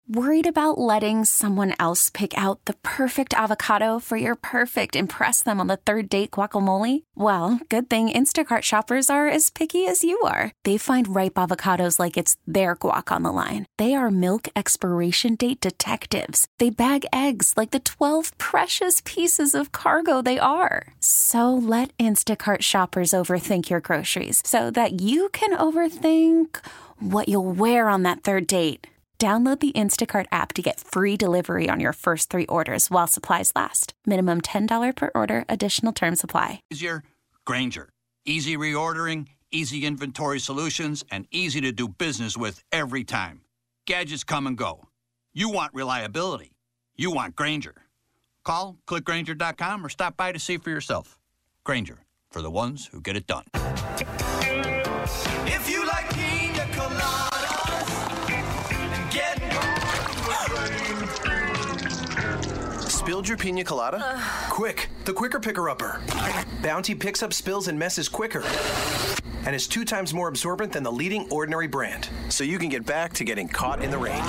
Worried about letting someone else pick out the perfect avocado for your perfect impress them on the third date guacamole? Well, good thing Instacart shoppers are as picky as you are. They find ripe avocados like it's their guac on the line. They are milk expiration date detectives. They bag eggs like the 12 precious pieces of cargo they are. So let Instacart shoppers overthink your groceries so that you can overthink what you'll wear on that third date. Download the Instacart app to get free delivery on your first 3 orders while supplies last. Minimum $10 per order. Additional terms apply. Easier, Grainger. Easy reordering, easy inventory solutions, and easy to do business with every time. Gadgets come and go. You want reliability. You want Grainger. Call, click Grainger.com, or stop by to see for yourself. Grainger, for the ones who get it done. If you like pina coladas and getting Spilled your pina colada? Quick, the Quicker Picker-Upper. Bounty picks up spills and messes quicker and is 2 times more absorbent than the leading Ordinary brand, so you can get back to getting caught in the rain.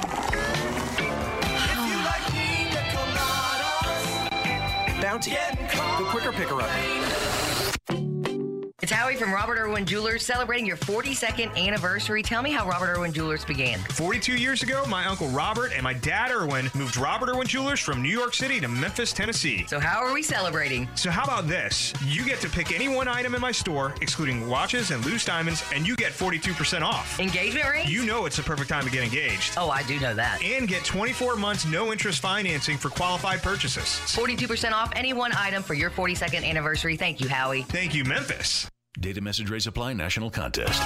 Bounty, the Quicker Picker-Upper. It's Howie from Robert Irwin Jewelers celebrating your 42nd anniversary. Tell me how Robert Irwin Jewelers began. 42 years ago, my Uncle Robert and my dad Irwin moved Robert Irwin Jewelers from New York City to Memphis, Tennessee. So how are we celebrating? So how about this? You get to pick any one item in my store, excluding watches and loose diamonds, and you get 42% off. Engagement ring? You know it's the perfect time to get engaged. Oh, I do know that. And get 24 months no interest financing for qualified purchases. 42% off any one item for your 42nd anniversary. Thank you, Howie. Thank you, Memphis. Data Message Rate Supply National Contest.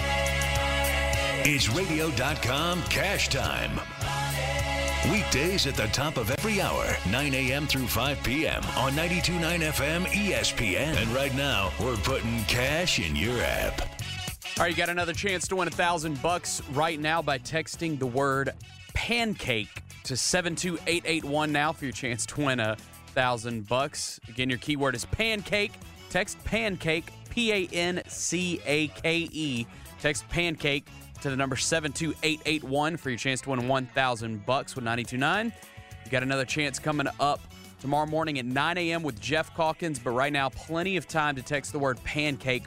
It's radio.com cash time. Weekdays at the top of every hour, 9 a.m. through 5 p.m. on 92.9 FM ESPN. And right now, we're putting cash in your app. All right, you got another chance to win $1,000 right now by texting the word pancake to 72881 now for your chance to win $1,000. Again, your keyword is pancake. Text pancake, P-A-N-C-A-K-E. Text pancake to the number 72881 for your chance to win $1,000 with 92.9. You got another chance coming up tomorrow morning at 9 a.m. with Jeff Calkins, but right now, plenty of time to text the word pancake,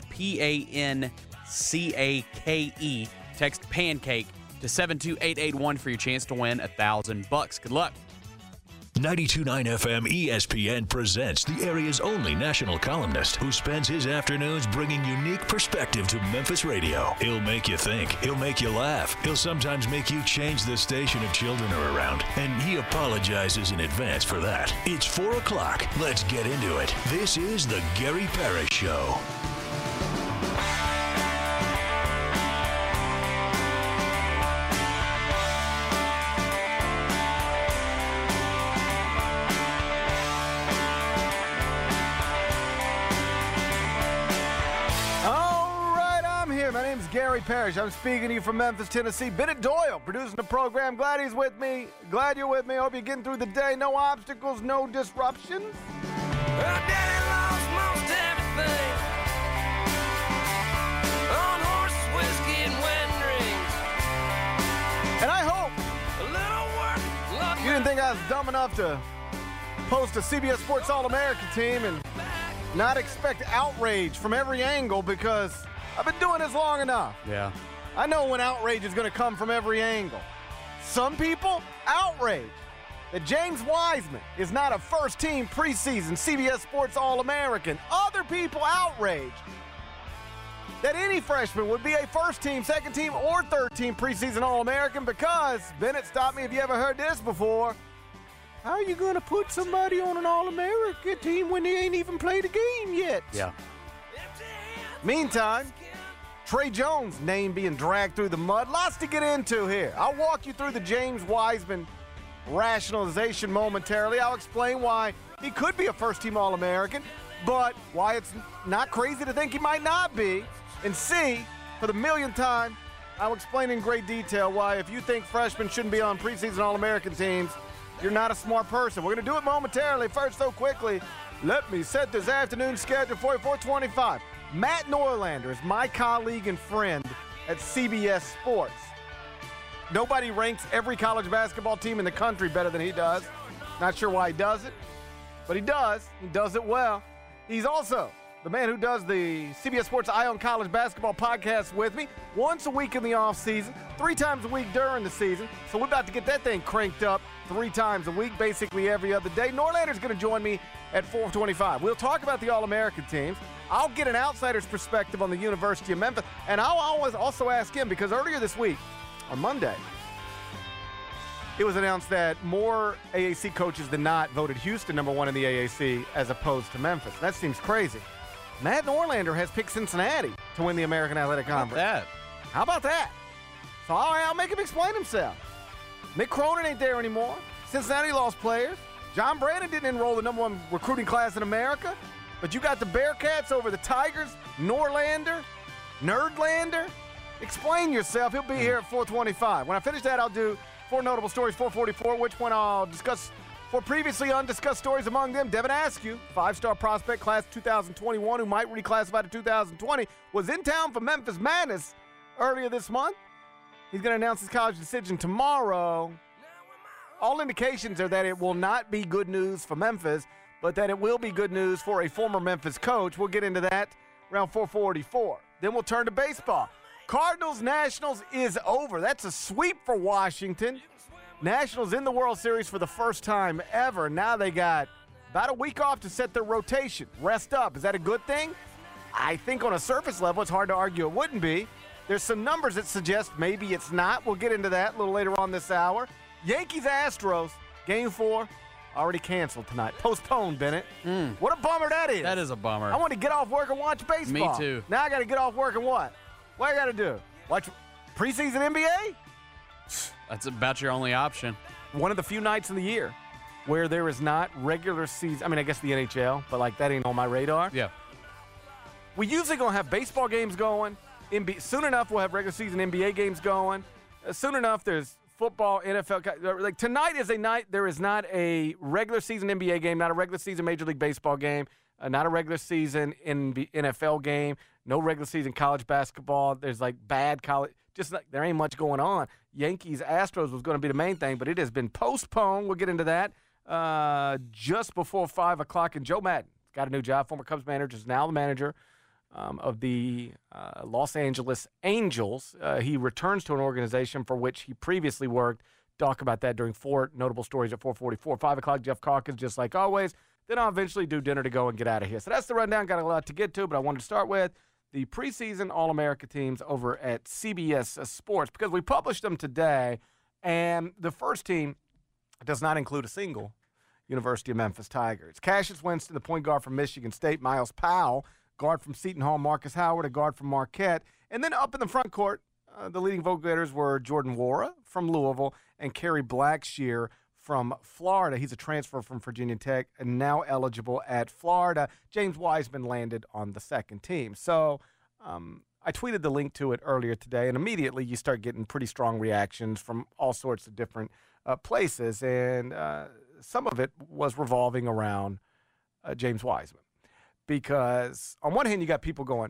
P-A-N-C-A-K-E. Text pancake to 72881 for your chance to win $1,000. Good luck. 92.9 FM ESPN presents the area's only national columnist who spends his afternoons bringing unique perspective to Memphis radio. He'll make you think. He'll make you laugh. He'll sometimes make you change the station if children are around. And he apologizes in advance for that. It's 4 o'clock. Let's get into it. This is the Gary Parrish Show. Gary Parrish. I'm speaking to you from Memphis, Tennessee. Bennett Doyle producing the program. Glad he's with me. Glad you're with me. Hope you're getting through the day. No obstacles, no disruptions. Well, Daddy lost most everything on horses, whiskey, and wedding rings. And I hope A little work, luck. you didn't think I was dumb enough to post a CBS Sports All-American team and not expect outrage from every angle, because I've been doing this long enough. Yeah. I know when outrage is going to come from every angle. Some people outrage that James Wiseman is not a first-team preseason CBS Sports All-American. Other people outrage that any freshman would be a first-team, second-team, or third-team preseason All-American because, Bennett, stop me if you ever heard this before, how are you going to put somebody on an All-American team when they ain't even played a game yet? Yeah. Meantime, Trey Jones' name being dragged through the mud. Lots to get into here. I'll walk you through the James Wiseman rationalization momentarily. I'll explain why he could be a first-team All-American, but why it's not crazy to think he might not be. And C, for the millionth time, I'll explain in great detail why if you think freshmen shouldn't be on preseason All-American teams, you're not a smart person. We're going to do it momentarily. First, so quickly, let me set this afternoon schedule for you, 425. Matt Norlander is my colleague and friend at CBS Sports. Nobody ranks every college basketball team in the country better than he does. Not sure why he does it, but he does. He does it well. He's also the man who does the CBS Sports Eye on College Basketball podcast with me once a week in the offseason, 3 times a week during the season. So we're about to get that thing cranked up 3 times a week, basically every other day. Norlander's going to join me at 4:25. We'll talk about the All-American teams. I'll get an outsider's perspective on the University of Memphis, and I'll always also ask him because earlier this week, on Monday, it was announced that more AAC coaches than not voted Houston number 1 in the AAC as opposed to Memphis. That seems crazy. Matt Norlander has picked Cincinnati to win the American Athletic Conference. How about that? So I'll make him explain himself. Mick Cronin ain't there anymore. Cincinnati lost players. John Brandon didn't enroll the number 1 recruiting class in America. But you got the Bearcats over the Tigers. Norlander. Nerdlander. Explain yourself. He'll be here at 4:25. When I finish that, I'll do 4 notable stories, 4:44, which one I'll discuss. 4 previously undiscussed stories, among them, Devin Askew, 5-star prospect, class 2021, who might reclassify to 2020, was in town for Memphis Madness earlier this month. He's going to announce his college decision tomorrow. All indications are that it will not be good news for Memphis, but that it will be good news for a former Memphis coach. We'll get into that around 4:44. Then we'll turn to baseball. Cardinals-Nationals is over. That's a sweep for Washington. Nationals in the World Series for the first time ever. Now they got about a week off to set their rotation. Rest up. Is that a good thing? I think on a surface level, it's hard to argue it wouldn't be. There's some numbers that suggest maybe it's not. We'll get into that a little later on this hour. Yankees-Astros, Game 4, already canceled tonight. Postponed, Bennett. What a bummer that is. That is a bummer. I want to get off work and watch baseball. Me too. Now I got to get off work and what? What I got to do? Watch preseason NBA? That's about your only option. One of the few nights in the year where there is not regular season. I mean, I guess the NHL, but like that ain't on my radar. Yeah. We usually going to have baseball games going. Soon enough, we'll have regular season NBA games going. Soon enough, there's football, NFL. Like tonight is a night there is not a regular season NBA game, not a regular season Major League Baseball game, not a regular season NFL game, no regular season college basketball. There's like bad college. Just like there ain't much going on. Yankees-Astros was going to be the main thing, but it has been postponed. We'll get into that just before 5 o'clock. And Joe Madden got a new job. Former Cubs manager is now the manager of the Los Angeles Angels. He returns to an organization for which he previously worked. Talk about that during 4 notable stories at 4:44. 5 o'clock, Jeff Calkins, just like always. Then I'll eventually do dinner to go and get out of here. So that's the rundown. Got a lot to get to, but I wanted to start with the preseason All-America teams over at CBS Sports because we published them today, and the first team does not include a single University of Memphis Tigers. Cassius Winston, the point guard from Michigan State, Miles Powell, guard from Seton Hall, Marcus Howard, a guard from Marquette, and then up in the front court, the leading vote-getters were Jordan Wara from Louisville and Kerry Blackshear from Florida. He's a transfer from Virginia Tech and now eligible at Florida. James Wiseman landed on the second team. So I tweeted the link to it earlier today, and immediately you start getting pretty strong reactions from all sorts of different places, and some of it was revolving around James Wiseman. Because on one hand, you got people going,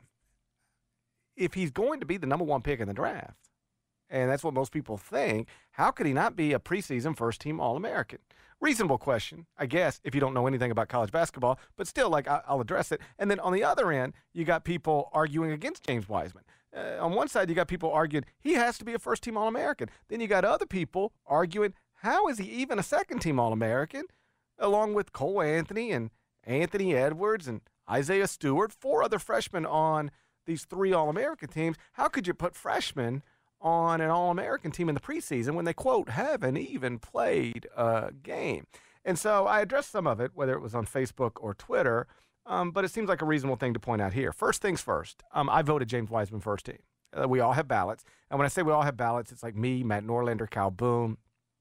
if he's going to be the number 1 pick in the draft, and that's what most people think, how could he not be a preseason first-team All-American? Reasonable question, I guess, if you don't know anything about college basketball, but still, like, I'll address it. And then on the other end, you got people arguing against James Wiseman. On one side, you got people arguing he has to be a first-team All-American. Then you got other people arguing, how is he even a second-team All-American? Along with Cole Anthony and Anthony Edwards and Isaiah Stewart, 4 other freshmen on these 3 All-American teams. How could you put freshmen on an All-American team in the preseason when they, quote, haven't even played a game? And so I addressed some of it, whether it was on Facebook or Twitter, but it seems like a reasonable thing to point out here. First things first, I voted James Wiseman first team. We all have ballots. And when I say we all have ballots, it's like me, Matt Norlander, Cal Boone,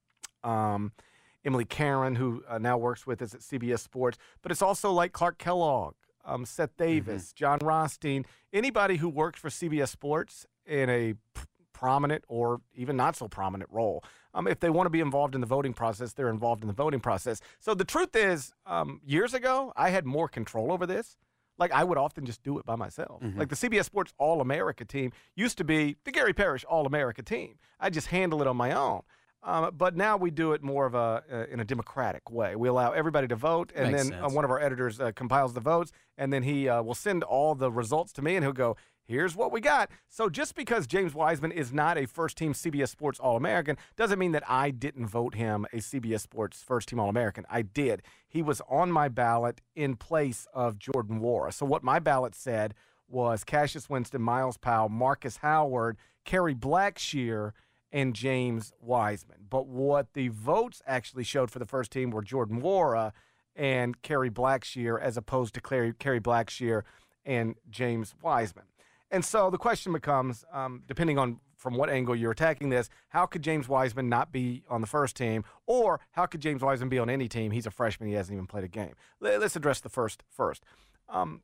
Emily Caron, who now works with us at CBS Sports. But it's also like Clark Kellogg, Seth Davis, John Rothstein, anybody who works for CBS Sports in a prominent or even not so prominent role. If they want to be involved in the voting process, they're involved in the voting process. So the truth is, years ago, I had more control over this. Like, I would often just do it by myself. Like, the CBS Sports All-America team used to be the Gary Parrish All-America team. I just handle it on my own. But now we do it more of in a democratic way. We allow everybody to vote, and Makes then sense. one of our editors compiles the votes, and then he will send all the results to me, and he'll go, here's what we got. So just because James Wiseman is not a first-team CBS Sports All-American doesn't mean that I didn't vote him a CBS Sports first-team All-American. I did. He was on my ballot in place of Jordan Nwora. So what my ballot said was Cassius Winston, Miles Powell, Marcus Howard, Kerry Blackshear, and James Wiseman. But what the votes actually showed for the first team were Jordan Nwora and Kerry Blackshear, as opposed to Kerry Blackshear and James Wiseman. And so the question becomes, depending on from what angle you're attacking this, how could James Wiseman not be on the first team, or how could James Wiseman be on any team? He's a freshman. He hasn't even played a game. Let's address the first. The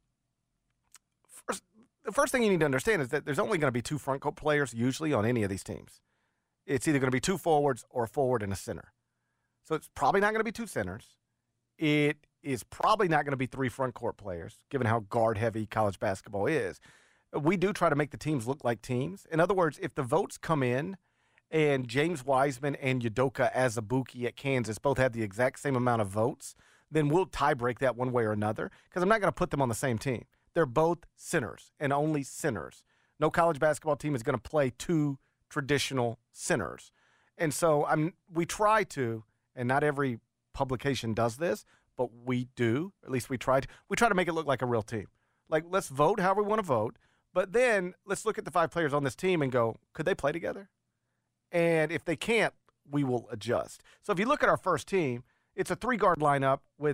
first thing you need to understand is that there's only going to be two front court players usually on any of these teams. It's either going to be two forwards or a forward and a center. So it's probably not going to be two centers. It is probably not going to be three front court players, given how guard-heavy college basketball is. We do try to make the teams look like teams. In other words, if the votes come in and James Wiseman and Udoka Azubuike at Kansas both have the exact same amount of votes, then we'll tie-break that one way or another, because I'm not going to put them on the same team. They're both centers and only centers. No college basketball team is going to play two traditional centers. And so we try to, and not every publication does this, but we do, at least we try to make it look like a real team. Like, let's vote however we want to vote, but then let's look at the five players on this team and go, could they play together? And if they can't, we will adjust. So if you look at our first team, it's a three-guard lineup with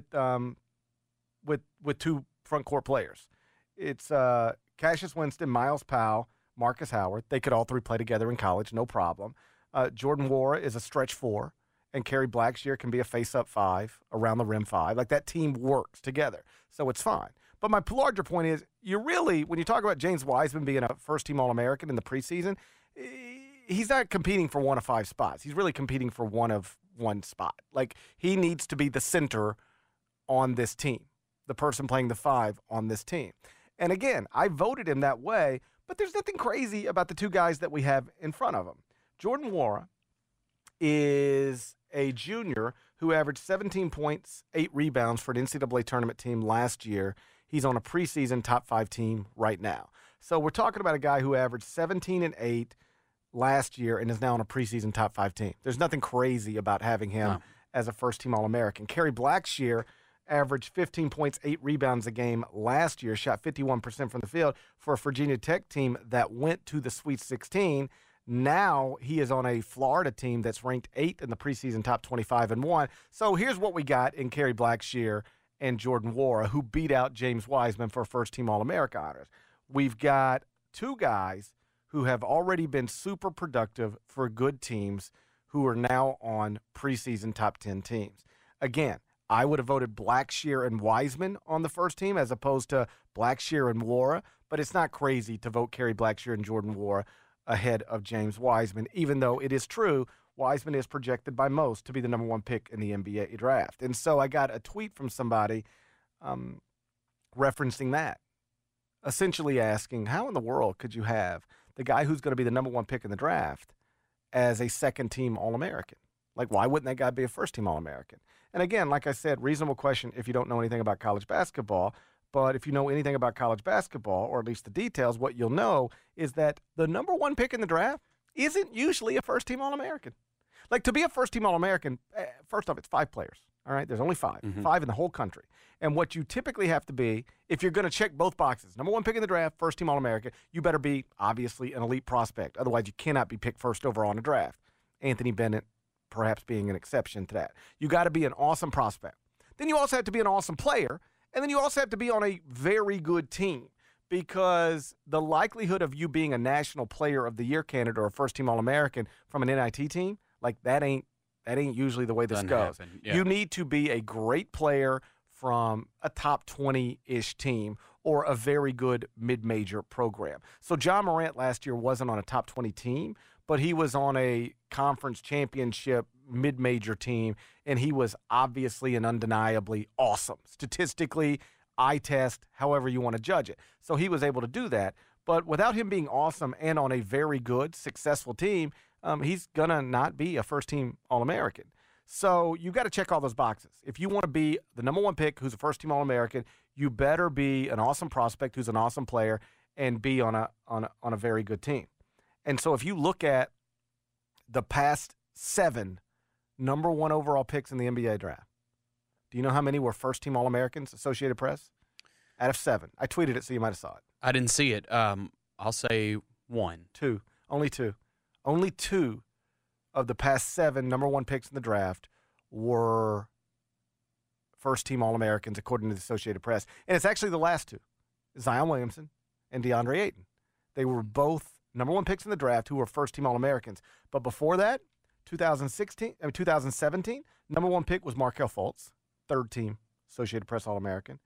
two front court players. It's Cassius Winston, Miles Powell, Marcus Howard. They could all three play together in college, no problem. Jordan Nwora is a stretch four, and Kerry Blackshear can be a face-up five, around the rim five. Like, that team works together, so it's fine. But my larger point is, when you talk about James Wiseman being a first-team All-American in the preseason, he's not competing for one of five spots. He's really competing for one spot. Like, he needs to be the center on this team, the person playing the five on this team. And again, I voted him that way, but there's nothing crazy about the two guys that we have in front of him. Jordan Nwora is a junior who averaged 17 points, 8 rebounds for an NCAA tournament team last year. He's on a preseason top 5 team right now. So we're talking about a guy who averaged 17 and 8 last year and is now on a preseason top 5 team. There's nothing crazy about having him as a first-team All-American. Kerry Blackshear averaged 15 points, 8 rebounds a game last year, shot 51% from the field for a Virginia Tech team that went to the Sweet 16. Now he is on a Florida team that's ranked 8th in the preseason top 25 and 1. So here's what we got in Kerry Blackshear and Jordan Nwora, who beat out James Wiseman for first-team All-America honors. We've got two guys who have already been super productive for good teams who are now on preseason top 10 teams. Again, I would have voted Blackshear and Wiseman on the first team as opposed to Blackshear and Nwora, but it's not crazy to vote Kerry Blackshear and Jordan Nwora ahead of James Wiseman, even though it is true Wiseman is projected by most to be the number 1 pick in the NBA draft. And so I got a tweet from somebody referencing that, essentially asking, how in the world could you have the guy who's going to be the number 1 pick in the draft as a second-team All-American? Like, why wouldn't that guy be a first-team All-American? And again, like I said, reasonable question if you don't know anything about college basketball. But if you know anything about college basketball, or at least the details, what you'll know is that the number 1 pick in the draft isn't usually a first-team All-American. Like, to be a first-team All-American, first off, it's 5 players. All right, there's only 5, 5 in the whole country. And what you typically have to be, if you're going to check both boxes, number 1 pick in the draft, first-team All-American, you better be, obviously, an elite prospect. Otherwise, you cannot be picked first overall in a draft. Anthony Bennett perhaps being an exception to that. You got to be an awesome prospect. Then you also have to be an awesome player, and then you also have to be on a very good team, because the likelihood of you being a National Player of the Year candidate or a first-team All-American from an NIT team, like, that ain't usually the way this goes. Yeah. You need to be a great player from a top 20-ish team or a very good mid-major program. So John Morant last year wasn't on a top 20 team, but he was on a conference championship mid-major team, and he was obviously and undeniably awesome. Statistically, eye test, however you want to judge it. So he was able to do that. But without him being awesome and on a very good, successful team, he's going to not be a first-team All-American. So you got to check all those boxes. If you want to be the number one pick who's a first-team All-American, you better be an awesome prospect who's an awesome player and be on a very good team. And so if you look at the past 7 number one overall picks in the NBA draft, do you know how many were first-team All-Americans, Associated Press? Out of 7. I tweeted it so you might have saw it. I didn't see it. I'll say 1. 2. Only 2. Only 2 of the past 7 number one picks in the draft were first-team All-Americans, according to the Associated Press. And it's actually the last 2, Zion Williamson and DeAndre Ayton. They were both number one picks in the draft who were first-team All-Americans. But before that, 2017, number one pick was Markelle Fultz, third-team Associated Press All-American.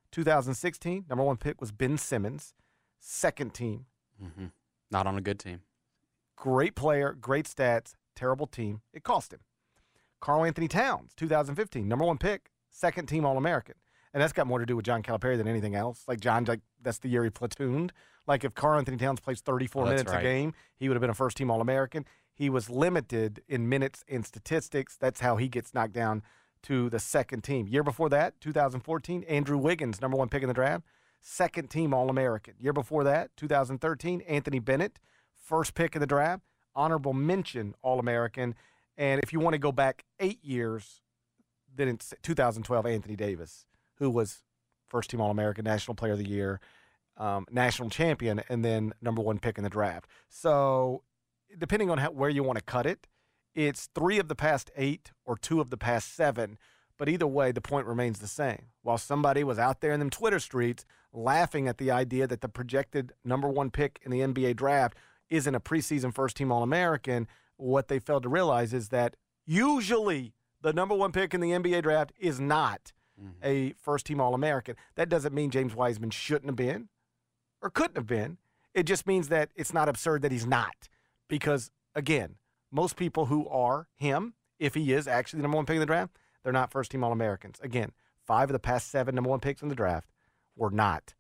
2016, number one pick was Ben Simmons, second team. Mm-hmm. Not on a good team. Great player, great stats, terrible team. It cost him. Karl Anthony Towns, 2015, number one pick, second team All-American. And that's got more to do with John Calipari than anything else. That's the year he platooned. Like if Karl Anthony Towns plays 34 minutes a game, he would have been a first team All-American. He was limited in minutes and statistics. That's how he gets knocked down to the second team. Year before that, 2014, Andrew Wiggins, number one pick in the draft, second team All-American. Year before that, 2013, Anthony Bennett, first pick in the draft, honorable mention All-American. And if you want to go back 8 years, then it's 2012, Anthony Davis, who was first team All-American, National Player of the Year, national champion, and then number one pick in the draft. So depending on where you want to cut it, it's 3 of the past 8 or 2 of the past 7. But either way, the point remains the same. While somebody was out there in them Twitter streets laughing at the idea that the projected number one pick in the NBA draft isn't a preseason first-team All-American, what they failed to realize is that usually the number one pick in the NBA draft is not a first-team All-American. That doesn't mean James Wiseman shouldn't have been or couldn't have been. It just means that it's not absurd that he's not. Because, again, most people who are him, if he is actually the number one pick in the draft, they're not first-team All-Americans. Again, 5 of the past 7 number one picks in the draft were not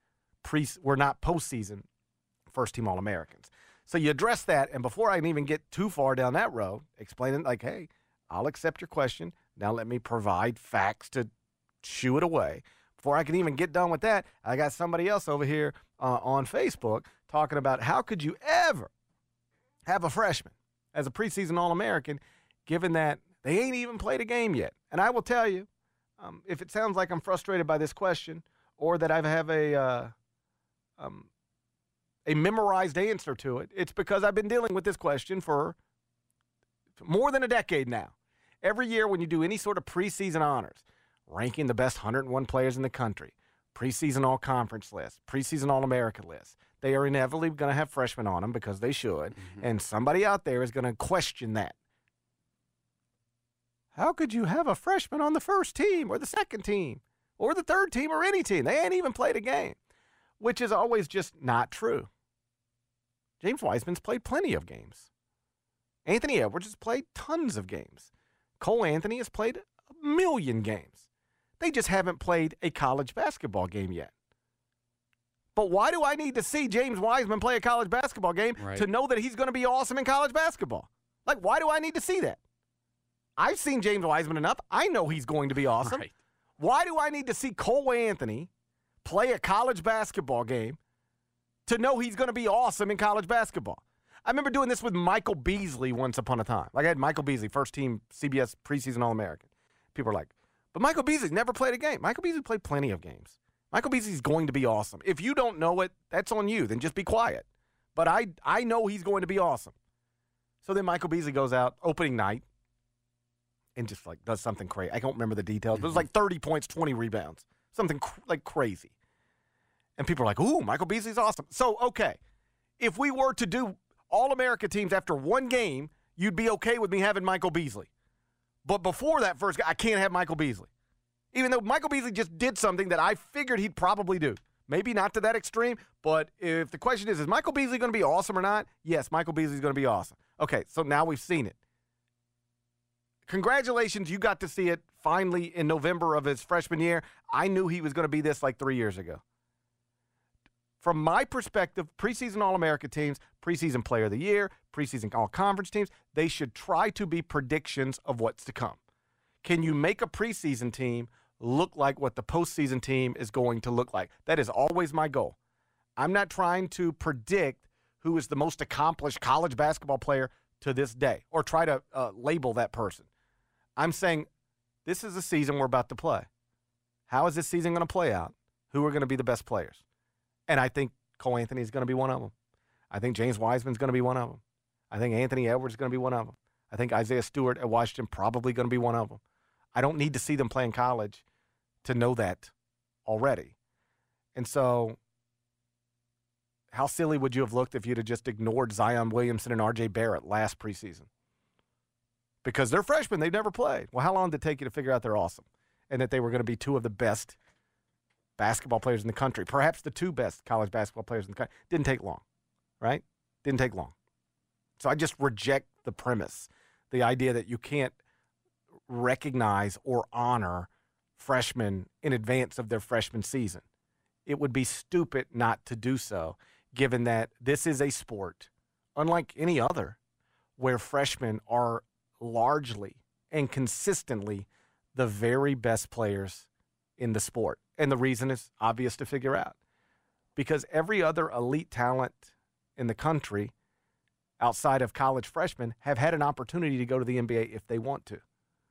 postseason first-team All-Americans. So you address that, and before I can even get too far down that road, explaining like, hey, I'll accept your question. Now let me provide facts to shoo it away. Before I can even get done with that, I got somebody else over here on Facebook talking about how could you ever have a freshman as a preseason All-American, given that they ain't even played a game yet. And I will tell you, if it sounds like I'm frustrated by this question or that I have a memorized answer to it, it's because I've been dealing with this question for more than a decade now. Every year when you do any sort of preseason honors, ranking the best 101 players in the country, preseason all-conference list, preseason all-American list, they are inevitably going to have freshmen on them because they should, and somebody out there is going to question that. How could you have a freshman on the first team or the second team or the third team or any team? They ain't even played a game, which is always just not true. James Wiseman's played plenty of games. Anthony Edwards has played tons of games. Cole Anthony has played 1 million games. They just haven't played a college basketball game yet. But why do I need to see James Wiseman play a college basketball game to know that he's going to be awesome in college basketball? Like, why do I need to see that? I've seen James Wiseman enough. I know he's going to be awesome. Right. Why do I need to see Cole Anthony play a college basketball game to know he's going to be awesome in college basketball? I remember doing this with Michael Beasley once upon a time. Like I had Michael Beasley, first team CBS preseason All-American. People are like, but Michael Beasley's never played a game. Michael Beasley played plenty of games. Michael Beasley's going to be awesome. If you don't know it, that's on you. Then just be quiet. But I know he's going to be awesome. So then Michael Beasley goes out opening night and just like does something crazy. I don't remember the details, but it was like 30 points, 20 rebounds. Something like crazy. And people are like, ooh, Michael Beasley's awesome. So, okay, if we were to do All-America teams after one game, you'd be okay with me having Michael Beasley. But before that first game, I can't have Michael Beasley. Even though Michael Beasley just did something that I figured he'd probably do. Maybe not to that extreme, but if the question is Michael Beasley going to be awesome or not? Yes, Michael Beasley's going to be awesome. Okay, so now we've seen it. Congratulations, you got to see it finally in November of his freshman year. I knew he was going to be this like 3 years ago. From my perspective, preseason All-America teams, preseason Player of the Year, preseason All-Conference teams, they should try to be predictions of what's to come. Can you make a preseason team look like what the postseason team is going to look like? That is always my goal. I'm not trying to predict who is the most accomplished college basketball player to this day or try to label that person. I'm saying this is the season we're about to play. How is this season going to play out? Who are going to be the best players? And I think Cole Anthony is going to be one of them. I think James Wiseman is going to be one of them. I think Anthony Edwards is going to be one of them. I think Isaiah Stewart at Washington probably going to be one of them. I don't need to see them play in college to know that already. And so how silly would you have looked if you'd have just ignored Zion Williamson and R.J. Barrett last preseason? Because they're freshmen. They've never played. Well, how long did it take you to figure out they're awesome and that they were going to be two of the best basketball players in the country, perhaps the two best college basketball players in the country? Didn't take long, right? Didn't take long. So I just reject the premise, the idea that you can't recognize or honor freshmen in advance of their freshman season. It would be stupid not to do so, given that this is a sport, unlike any other, where freshmen are largely and consistently the very best players in the sport. And the reason is obvious to figure out. Because every other elite talent in the country outside of college freshmen have had an opportunity to go to the NBA if they want to.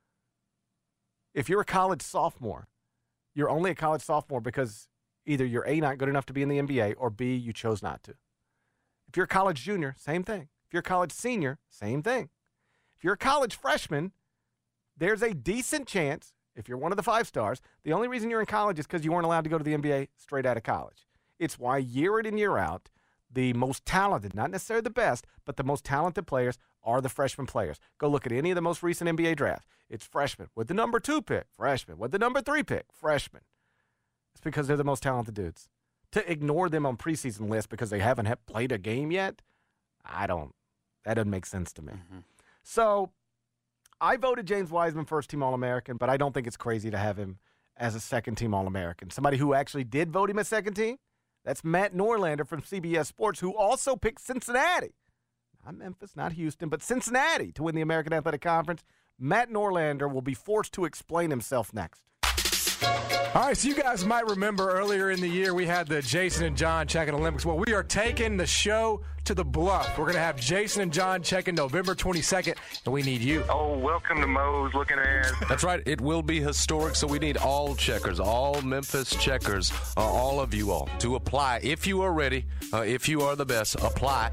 If you're a college sophomore, you're only a college sophomore because either you're A, not good enough to be in the NBA, or B, you chose not to. If you're a college junior, same thing. If you're a college senior, same thing. If you're a college freshman, there's a decent chance, if you're one of the 5 stars, the only reason you're in college is because you weren't allowed to go to the NBA straight out of college. It's why year in and year out, the most talented, not necessarily the best, but the most talented players are the freshman players. Go look at any of the most recent NBA drafts. It's freshmen with the number 2 pick, freshmen with the number 3 pick, freshmen. It's because they're the most talented dudes. To ignore them on preseason lists because they haven't played a game yet, that doesn't make sense to me. Mm-hmm. So I voted James Wiseman first-team All-American, but I don't think it's crazy to have him as a second-team All-American. Somebody who actually did vote him as second-team, that's Matt Norlander from CBS Sports, who also picked Cincinnati. Not Memphis, not Houston, but Cincinnati to win the American Athletic Conference. Matt Norlander will be forced to explain himself next. All right, so you guys might remember earlier in the year we had the Jason and John Checking Olympics. Well, we are taking the show to the Bluff. We're going to have Jason and John checking November 22nd, and we need you. Oh, welcome to Moe's looking ass. That's right. It will be historic, so we need all checkers, all Memphis checkers, all of you all to apply. If you are ready, if you are the best, apply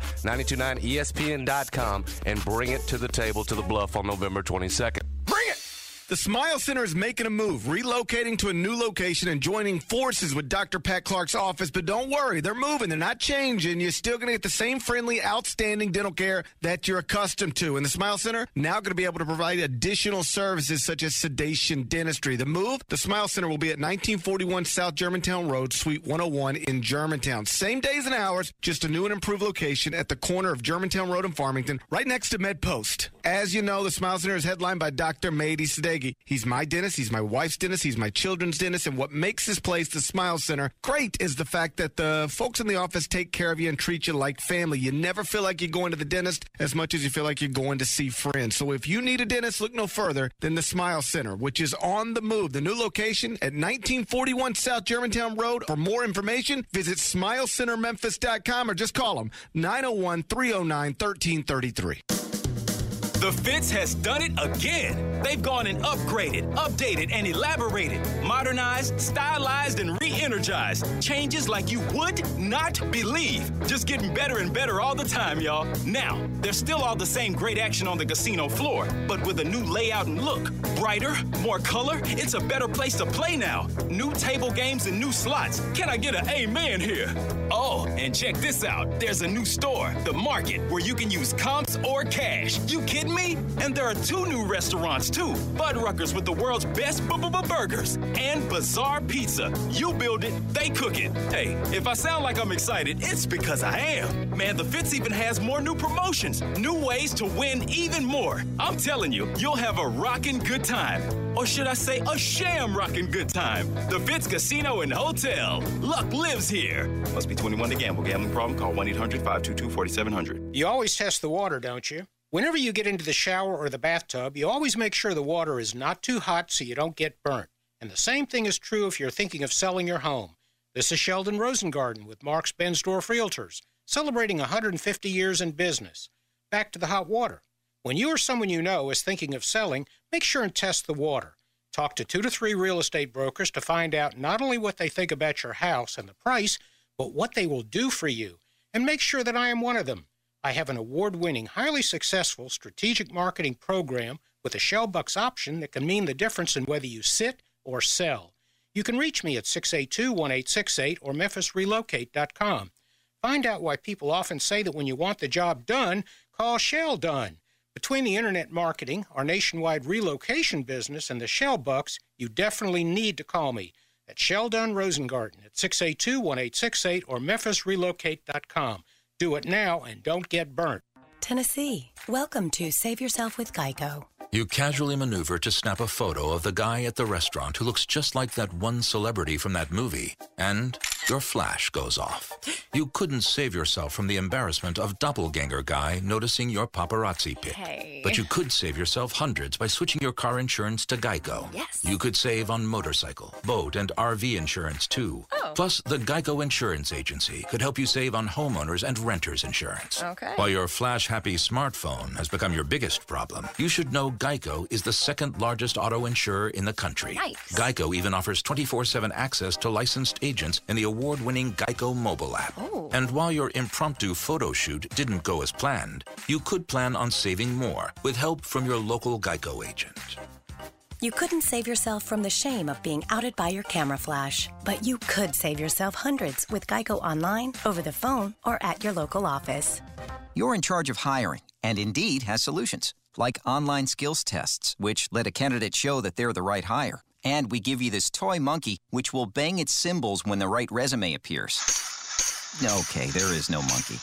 929ESPN.com and bring it to the table to the Bluff on November 22nd. Bring it! The Smile Center is making a move, relocating to a new location and joining forces with Dr. Pat Clark's office. But don't worry, they're moving. They're not changing. You're still going to get the same friendly, outstanding dental care that you're accustomed to. And the Smile Center now going to be able to provide additional services such as sedation dentistry. The move, the Smile Center will be at 1941 South Germantown Road, Suite 101 in Germantown. Same days and hours, just a new and improved location at the corner of Germantown Road and Farmington, right next to MedPost. As you know, the Smile Center is headlined by Dr. Mady Sadeghi. He's my dentist, he's my wife's dentist, he's my children's dentist, and what makes this place, the Smile Center, great is the fact that the folks in the office take care of you and treat you like family. You never feel like you're going to the dentist as much as you feel like you're going to see friends. So if you need a dentist, look no further than the Smile Center, which is on the move. The new location at 1941 South Germantown Road. For more information, visit SmileCenterMemphis.com or just call them 901-309-1333. The Fitz has done it again. They've gone and upgraded, updated, and elaborated, modernized, stylized, and re-energized. Changes like you would not believe. Just getting better and better all the time, y'all. Now, there's still all the same great action on the casino floor, but with a new layout and look. Brighter, more color. It's a better place to play now. New table games and new slots. Can I get an amen here? Oh, and check this out. There's a new store, The Market, where you can use comps or cash. You kidding me? And there are 2 new restaurants restaurants too. Fuddruckers with the world's best burgers. And Bazaar Pizza. You build it, they cook it. Hey, if I sound like I'm excited, it's because I am. Man, the Fitz even has more new promotions, new ways to win even more. I'm telling you, you'll have a rockin' good time. Or should I say a sham rockin' good time. The Fitz Casino and Hotel. Luck lives here. Must be 21 to gamble. Gambling problem? Call 1-800-522-4700. You always test the water, don't you? Whenever you get into the shower or the bathtub, you always make sure the water is not too hot so you don't get burnt. And the same thing is true if you're thinking of selling your home. This is Sheldon Rosengarten with Marks Bensdorf Realtors, celebrating 150 years in business. Back to the hot water. When you or someone you know is thinking of selling, make sure and test the water. Talk to 2 to 3 real estate brokers to find out not only what they think about your house and the price, but what they will do for you. And make sure that I am one of them. I have an award-winning, highly successful strategic marketing program with a Shell Bucks option that can mean the difference in whether you sit or sell. You can reach me at 682-1868 or memphisrelocate.com. Find out why people often say that when you want the job done, call Shell Done. Between the internet marketing, our nationwide relocation business, and the Shell Bucks, you definitely need to call me at Sheldon Rosengarten at 682-1868 or memphisrelocate.com. Do it now and don't get burnt. Tennessee, welcome to Save Yourself with Geico. You casually maneuver to snap a photo of the guy at the restaurant who looks just like that one celebrity from that movie, and your flash goes off. You couldn't save yourself from the embarrassment of doppelganger guy noticing your paparazzi pic. Hey. But you could save yourself hundreds by switching your car insurance to Geico. Yes. You could save on motorcycle, boat, and RV insurance, too. Oh. Plus, the Geico Insurance Agency could help you save on homeowners and renters insurance. Okay. While your flash-happy smartphone has become your biggest problem, you should know Geico is the second largest auto insurer in the country. Nice. Geico even offers 24/7 access to licensed agents in the award-winning Geico mobile app. Oh. And while your impromptu photo shoot didn't go as planned, you could plan on saving more with help from your local Geico agent. You couldn't save yourself from the shame of being outed by your camera flash, but you could save yourself hundreds with Geico online, over the phone, or at your local office. You're in charge of hiring, and Indeed has solutions, like online skills tests, which let a candidate show that they're the right hire. And we give you this toy monkey, which will bang its cymbals when the right resume appears. Okay, there is no monkey.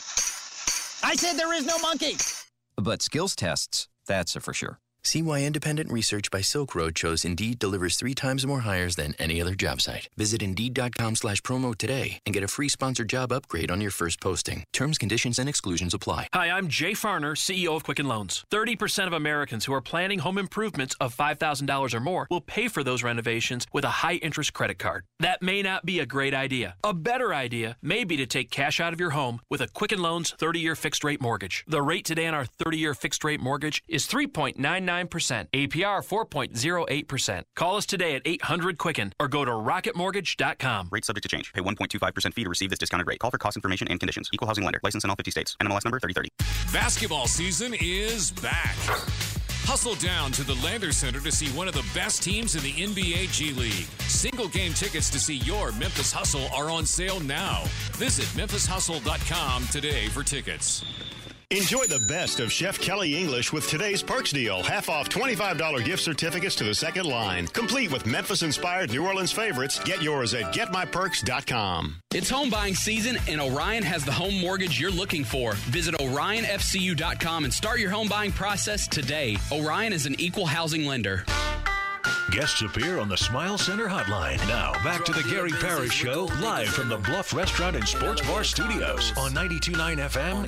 I said there is no monkey! But skills tests, that's a for sure. See why independent research by Silk Road shows Indeed delivers 3 times more hires than any other job site. Visit Indeed.com/promo today and get a free sponsored job upgrade on your first posting. Terms, conditions, and exclusions apply. Hi, I'm Jay Farner, CEO of Quicken Loans. 30% of Americans who are planning home improvements of $5,000 or more will pay for those renovations with a high-interest credit card. That may not be a great idea. A better idea may be to take cash out of your home with a Quicken Loans 30-year fixed-rate mortgage. The rate today on our 30-year fixed-rate mortgage is 3.99%. APR 4.08%. Call us today at 800-QUICKEN or go to rocketmortgage.com. Rate subject to change. Pay 1.25% fee to receive this discounted rate. Call for cost information and conditions. Equal housing lender. License in all 50 states. NMLS number 3030. Basketball season is back. Hustle down to the Lander Center to see one of the best teams in the NBA G League. Single game tickets to see your Memphis Hustle are on sale now. Visit memphishustle.com today for tickets. Enjoy the best of Chef Kelly English with today's Perks deal. Half off $25 gift certificates to the second line. Complete with Memphis-inspired New Orleans favorites. Get yours at getmyperks.com. It's home buying season, and Orion has the home mortgage you're looking for. Visit OrionFCU.com and start your home buying process today. Orion is an equal housing lender. Guests appear on the Smile Center hotline. Now, back to the Gary Parrish Show, live from the Bluff Restaurant and Sports Bar Studios on 92.9 FM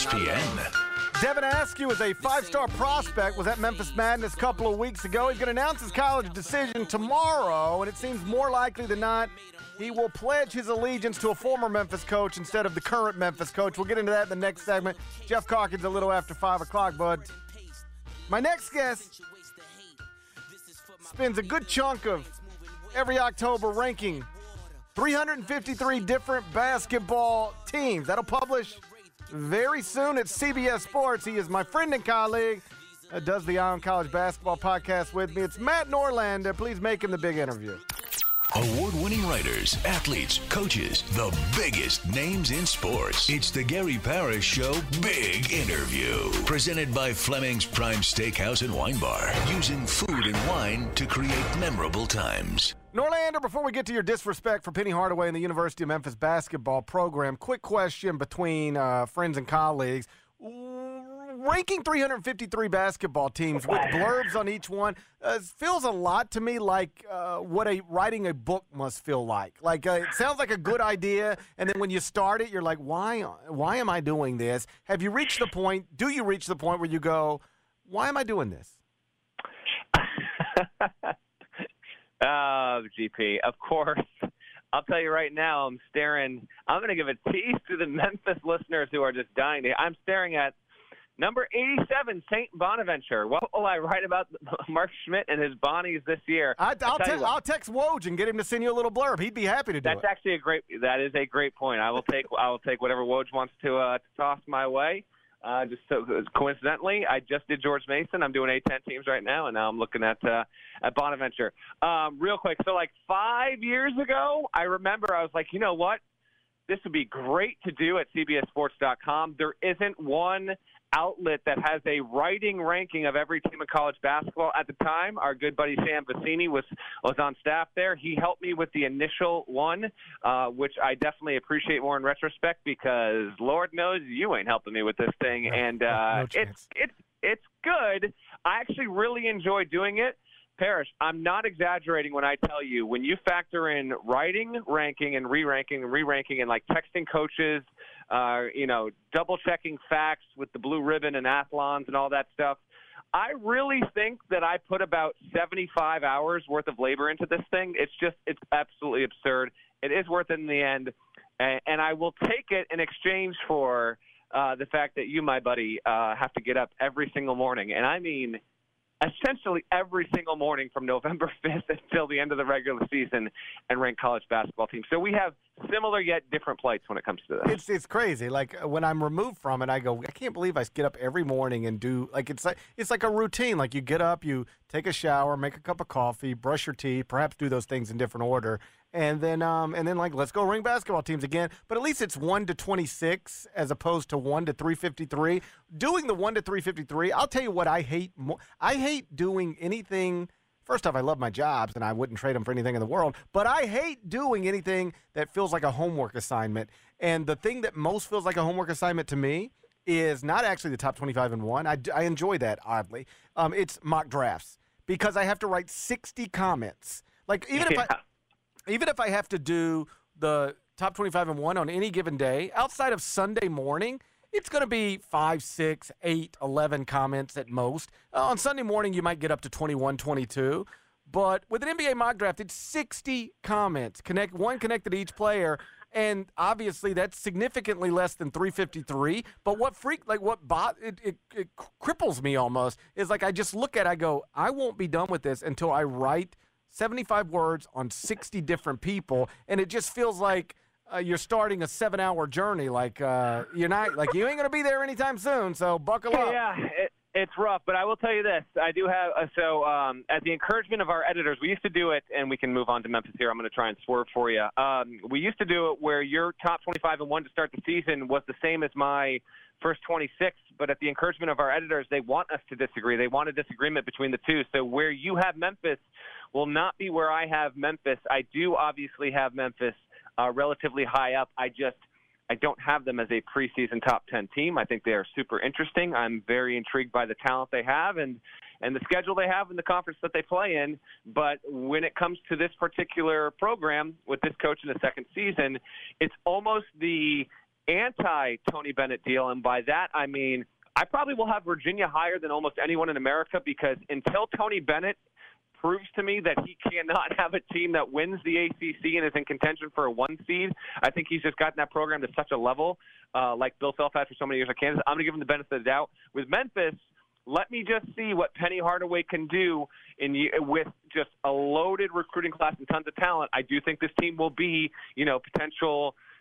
ESPN. Devin Askew is a 5-star prospect, was at Memphis Madness a couple of weeks ago. He's going to announce his college decision tomorrow, and it seems more likely than not he will pledge his allegiance to a former Memphis coach instead of the current Memphis coach. We'll get into that in the next segment. Jeff Calkins a little after 5 o'clock, bud. My next guest spends a good chunk of every October ranking 353 different basketball teams. That'll publish very soon at CBS Sports. He is my friend and colleague, does the Eye on College Basketball podcast with me. It's Matt Norlander. Please make him the big interview. Award-winning writers, athletes, coaches, the biggest names in sports. It's the Gary Parrish Show Big Interview. Presented by Fleming's Prime Steakhouse and Wine Bar. Using food and wine to create memorable times. Norlander, before we get to your disrespect for Penny Hardaway and the University of Memphis basketball program, quick question between friends and colleagues. Ranking 353 basketball teams with blurbs on each one feels a lot to me like what writing a book must feel like. Like it sounds like a good idea, and then when you start it, you're like, why am I doing this? Have you reached the point? Do you reach the point where you go, why am I doing this? GP, of course. I'll tell you right now, I'm staring. I'm going to give a tease to the Memphis listeners who are just dying to. I'm staring at number 87, St. Bonaventure. What will I write about Mark Schmidt and his Bonnies this year? I'll text Woj and get him to send you a little blurb. He'd be happy to do it. That's actually that is a great point. I will take whatever Woj wants to toss my way. Just so coincidentally, I just did George Mason. I'm doing A-10 teams right now, and now I'm looking at Bonaventure. Real quick, so like 5 years ago, I remember I was like, you know what? This would be great to do at CBSSports.com. There isn't one outlet that has a writing ranking of every team in college basketball. At the time, our good buddy Sam Vecini was on staff there. He helped me with the initial one, which I definitely appreciate more in retrospect because Lord knows you ain't helping me with this thing. And it's good. I actually really enjoy doing it. Parrish, I'm not exaggerating when I tell you, when you factor in writing, ranking, and re-ranking, and like texting coaches, double-checking facts with the blue ribbon and athlons and all that stuff, I really think that I put about 75 hours worth of labor into this thing. It's absolutely absurd. It is worth it in the end, and I will take it in exchange for the fact that you, my buddy, have to get up every single morning, and I mean essentially every single morning from November 5th until the end of the regular season and rank college basketball teams. So we have similar yet different plights when it comes to this. It's crazy. Like when I'm removed from it, I go, I can't believe I get up every morning and do it's like a routine. Like you get up, you take a shower, make a cup of coffee, brush your teeth, perhaps do those things in different order. And then like, let's go ring basketball teams again. But at least it's 1 to 26 as opposed to 1 to 353. Doing the 1 to 353, I'll tell you what I hate more. I hate doing anything. First off, I love my jobs, and I wouldn't trade them for anything in the world. But I hate doing anything that feels like a homework assignment. And the thing that most feels like a homework assignment to me is not actually the top 25 and 1. I enjoy that, oddly. It's mock drafts because I have to write 60 comments. Like even if I have to do the top 25 and 1 on any given day, outside of Sunday morning, it's going to be 5, 6, 8, 11 comments at most. On Sunday morning, you might get up to 21, 22. But with an NBA mock draft, it's 60 comments, connected to each player. And obviously, that's significantly less than 353. But it cripples me almost is like I just look at it, I go, I won't be done with this until I write 75 words on 60 different people, and it just feels like you're starting a 7-hour journey. Like you're not, like you ain't gonna be there anytime soon. So buckle up. Yeah, it's rough, but I will tell you this: I do have at the encouragement of our editors, we used to do it, and we can move on to Memphis here. I'm going to try and swerve for you. We used to do it where your top 25 and 1 to start the season was the same as my first 26, but at the encouragement of our editors, they want us to disagree. They want a disagreement between the two. So where you have Memphis will not be where I have Memphis. I do obviously have Memphis relatively high up. I don't have them as a preseason top 10 team. I think they are super interesting. I'm very intrigued by the talent they have and the schedule they have and the conference that they play in. But when it comes to this particular program with this coach in the second season, it's almost the anti-Tony Bennett deal. And by that, I mean, I probably will have Virginia higher than almost anyone in America because until Tony Bennett proves to me that he cannot have a team that wins the ACC and is in contention for a 1 seed, I think he's just gotten that program to such a level like Bill Self had for so many years at Kansas. I'm going to give him the benefit of the doubt. With Memphis, let me just see what Penny Hardaway can do with just a loaded recruiting class and tons of talent. I do think this team will be, potential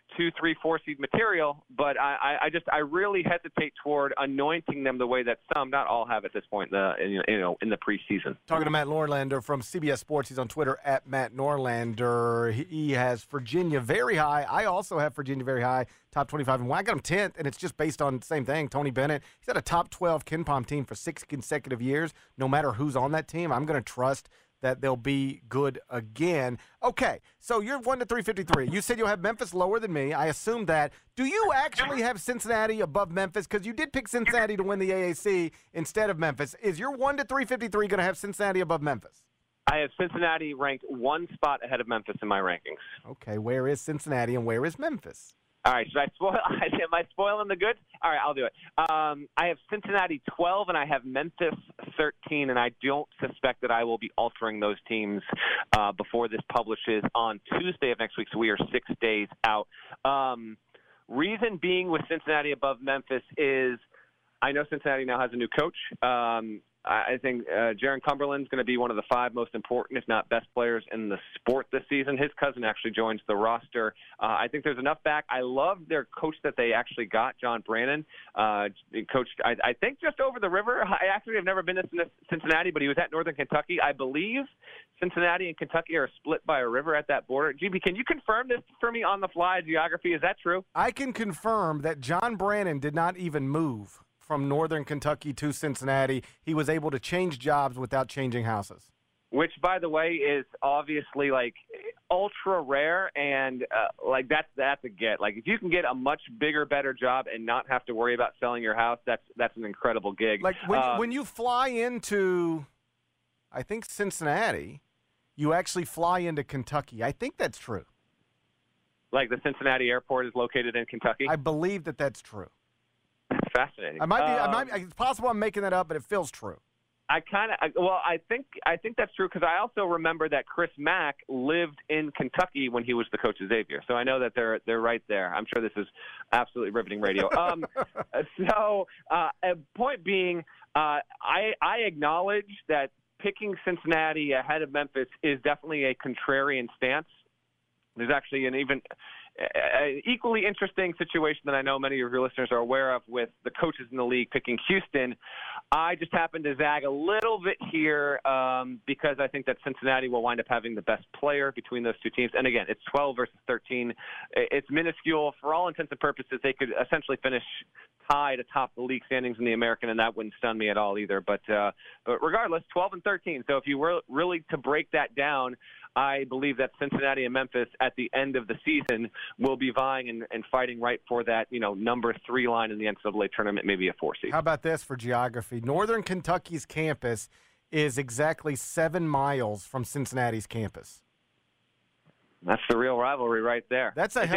2, 3, 4 seed material, but I really hesitate toward anointing them the way that some, not all, have at this point in the preseason. Talking to Matt Norlander from CBS Sports. He's on Twitter at Matt Norlander. He has Virginia very high. I also have Virginia very high, top 25. And I got him 10th, and it's just based on the same thing. Tony Bennett, he's had a top 12 KenPom team for 6 consecutive years. No matter who's on that team, I'm going to trust that they'll be good again. Okay, so you're 1 to 353. You said you'll have Memphis lower than me. I assume that. Do you actually have Cincinnati above Memphis? Because you did pick Cincinnati to win the AAC instead of Memphis. Is your 1 to 353 going to have Cincinnati above Memphis? I have Cincinnati ranked 1 spot ahead of Memphis in my rankings. Okay, where is Cincinnati and where is Memphis? All right, should I spoil? Am I spoiling the goods? All right, I'll do it. I have Cincinnati 12, and I have Memphis 13, and I don't suspect that I will be altering those teams before this publishes on Tuesday of next week, so we are 6 days out. Reason being with Cincinnati above Memphis is I know Cincinnati now has a new coach. I think Jaron Cumberland's going to be one of the 5 most important, if not best players in the sport this season. His cousin actually joins the roster. I think there's enough back. I love their coach that they actually got, John Brannon. Coached, I think, just over the river. I actually have never been to Cincinnati, but he was at Northern Kentucky. I believe Cincinnati and Kentucky are split by a river at that border. GB, can you confirm this for me on the fly, geography? Is that true? I can confirm that John Brannon did not even move from Northern Kentucky to Cincinnati. He was able to change jobs without changing houses. Which, by the way, is obviously like ultra rare, and like that's a get. Like if you can get a much bigger, better job and not have to worry about selling your house, that's an incredible gig. Like when you fly into, I think Cincinnati, you actually fly into Kentucky. I think that's true. Like the Cincinnati airport is located in Kentucky? I believe that that's true. Fascinating. It's possible I'm making that up, but it feels true. I think that's true because I also remember that Chris Mack lived in Kentucky when he was the coach of Xavier. So I know that they're right there. I'm sure this is absolutely riveting radio. Point being, I acknowledge that picking Cincinnati ahead of Memphis is definitely a contrarian stance. There's actually an equally interesting situation that I know many of your listeners are aware of with the coaches in the league picking Houston. I just happen to zag a little bit here because I think that Cincinnati will wind up having the best player between those two teams. And again, it's 12 versus 13. It's minuscule. For all intents and purposes, they could essentially finish tied atop the league standings in the American, and that wouldn't stun me at all either. But regardless, 12 and 13. So if you were really to break that down, I believe that Cincinnati and Memphis at the end of the season will be vying and fighting right for that, number 3 line in the NCAA tournament, maybe a 4 seed. How about this for geography? Northern Kentucky's campus is exactly 7 miles from Cincinnati's campus. That's the real rivalry right there. Is it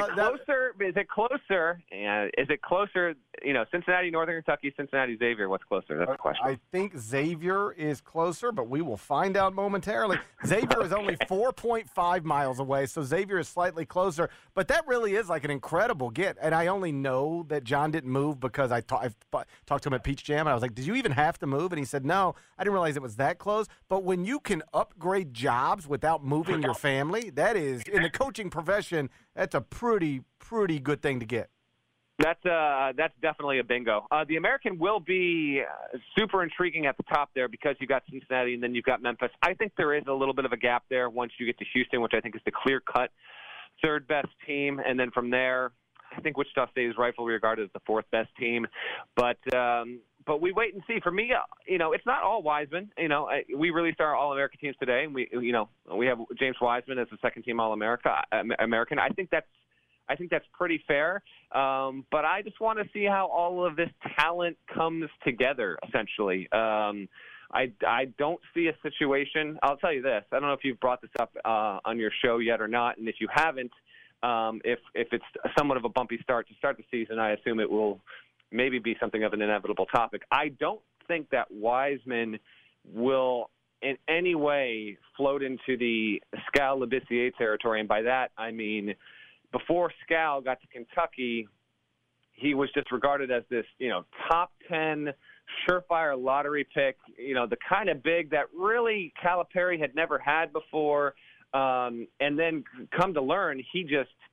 closer? Yeah, is it closer? Cincinnati, Northern Kentucky, Cincinnati, Xavier. What's closer? That's the question. I think Xavier is closer, but we will find out momentarily. Xavier is only 4.5 miles away, so Xavier is slightly closer. But that really is like an incredible get. And I only know that John didn't move because I talked to him at Peach Jam, and I was like, "Did you even have to move?" And he said, "No, I didn't realize it was that close." But when you can upgrade jobs without moving your family, that is, in the coaching profession, that's a pretty good thing to get. That's definitely a bingo. The American will be super intriguing at the top there because you got Cincinnati and then you've got Memphis. I think there is a little bit of a gap there once you get to Houston, which I think is the clear-cut third best team, and then from there, I think Wichita State is rightfully regarded as the 4th best team. But we wait and see. For me, it's not all Wiseman. We released our All-America teams today, and we have James Wiseman as the second-team All-American. I think that's pretty fair. But I just want to see how all of this talent comes together, essentially. I don't see a situation. I'll tell you this. I don't know if you've brought this up on your show yet or not, and if you haven't, if it's somewhat of a bumpy start to start the season, I assume it will maybe be something of an inevitable topic. I don't think that Wiseman will in any way float into the Skal Labissiere territory, and by that I mean before Skal got to Kentucky, he was just regarded as this, top 10 surefire lottery pick, the kind of big that really Calipari had never had before. And then come to learn, he just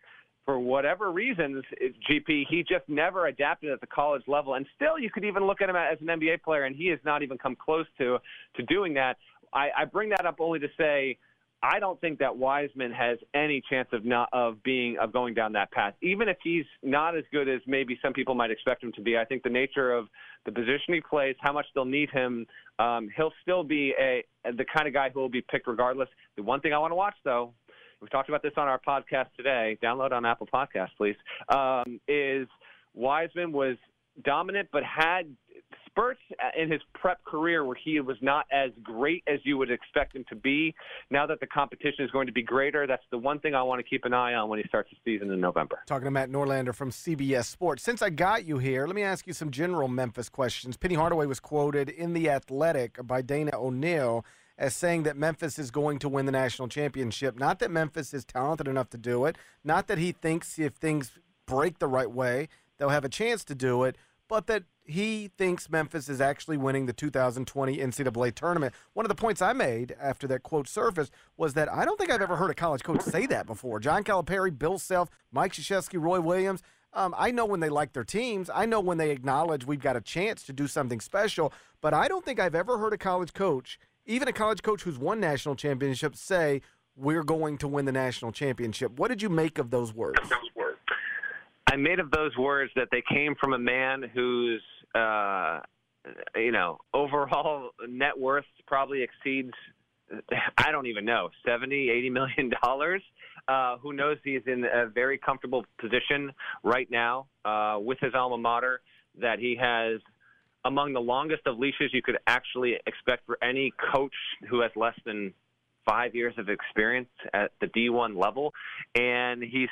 for whatever reasons, GP, he just never adapted at the college level. And still, you could even look at him as an NBA player, and he has not even come close to doing that. I bring that up only to say I don't think that Wiseman has any chance of going down that path. Even if he's not as good as maybe some people might expect him to be, I think the nature of the position he plays, how much they'll need him, he'll still be the kind of guy who will be picked regardless. The one thing I want to watch, though, we talked about this on our podcast today, download on Apple Podcasts, please, is Wiseman was dominant but had spurts in his prep career where he was not as great as you would expect him to be. Now that the competition is going to be greater, that's the one thing I want to keep an eye on when he starts the season in November. Talking to Matt Norlander from CBS Sports. Since I got you here, let me ask you some general Memphis questions. Penny Hardaway was quoted in The Athletic by Dana O'Neill as saying that Memphis is going to win the national championship. Not that Memphis is talented enough to do it, not that he thinks if things break the right way, they'll have a chance to do it, but that he thinks Memphis is actually winning the 2020 NCAA tournament. One of the points I made after that quote surfaced was that I don't think I've ever heard a college coach say that before. John Calipari, Bill Self, Mike Krzyzewski, Roy Williams, I know when they like their teams. I know when they acknowledge we've got a chance to do something special, but I don't think I've ever heard a college coach, even a college coach who's won national championships, say we're going to win the national championship. What did you make of those words? I made of those words that they came from a man whose, overall net worth probably exceeds, I don't even know, $70, $80 million, who knows he's in a very comfortable position right now with his alma mater, that he has among the longest of leashes you could actually expect for any coach who has less than 5 years of experience at the D1 level. And he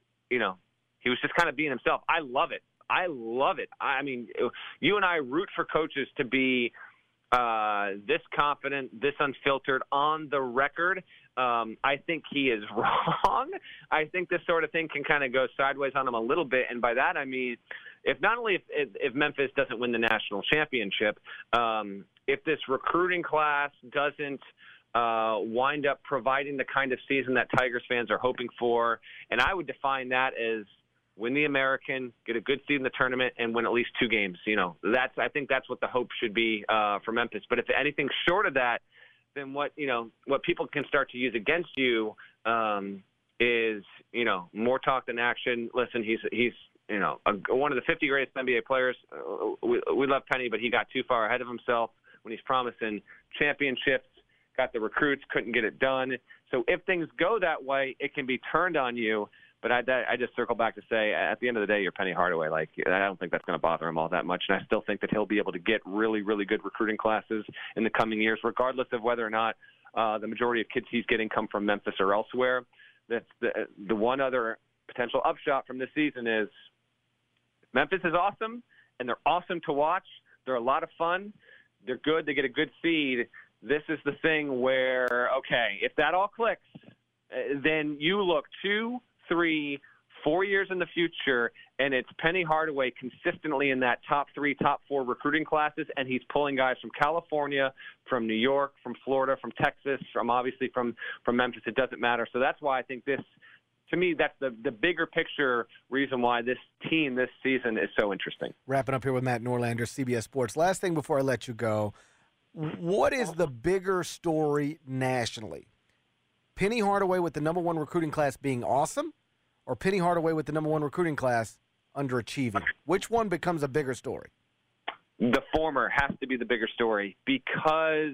was just kind of being himself. I love it. I mean, you and I root for coaches to be this confident, this unfiltered on the record. I think he is wrong. I think this sort of thing can kind of go sideways on him a little bit. And by that, I mean, if Memphis doesn't win the national championship, if this recruiting class doesn't wind up providing the kind of season that Tigers fans are hoping for, and I would define that as win the American, get a good seed in the tournament, and win at least 2 games. I think that's what the hope should be for Memphis. But if anything's short of that, then what people can start to use against you is more talk than action. Listen, he's one of the 50 greatest NBA players. We love Penny, but he got too far ahead of himself when he's promising championships. Got the recruits, couldn't get it done. So if things go that way, it can be turned on you. But I just circle back to say, at the end of the day, you're Penny Hardaway. Like, I don't think that's going to bother him all that much. And I still think that he'll be able to get really, really good recruiting classes in the coming years, regardless of whether or not the majority of kids he's getting come from Memphis or elsewhere. That's the one other potential upshot from this season is Memphis is awesome, and they're awesome to watch. They're a lot of fun. They're good. They get a good seed. This is the thing where, okay, if that all clicks, then you look 2, 3, 4 years in the future, and it's Penny Hardaway consistently in that top 3, top 4 recruiting classes, and he's pulling guys from California, from New York, from Florida, from Texas, from Memphis. It doesn't matter. So that's why I think this, to me, that's the bigger picture reason why this team this season is so interesting. Wrapping up here with Matt Norlander, CBS Sports. Last thing before I let you go, what is the bigger story nationally? Penny Hardaway with the number 1 recruiting class being awesome, or Penny Hardaway with the number 1 recruiting class underachieving? Which one becomes a bigger story? The former has to be the bigger story because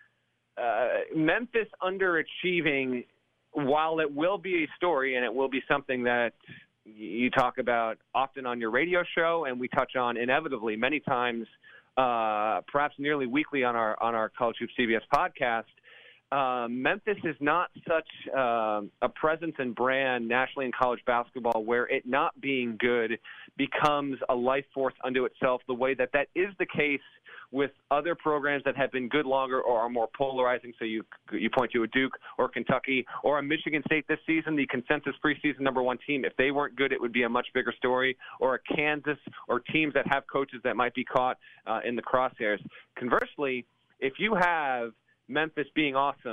Memphis underachieving, while it will be a story and it will be something that you talk about often on your radio show and we touch on inevitably many times, perhaps nearly weekly on our College Hoops CBS podcast, Memphis is not such a presence and brand nationally in college basketball where it not being good becomes a life force unto itself the way that is the case with other programs that have been good longer or are more polarizing. So you point to a Duke or Kentucky or a Michigan State this season, the consensus preseason number 1 team. If they weren't good, it would be a much bigger story. Or a Kansas or teams that have coaches that might be caught in the crosshairs. Conversely, if you have Memphis being awesome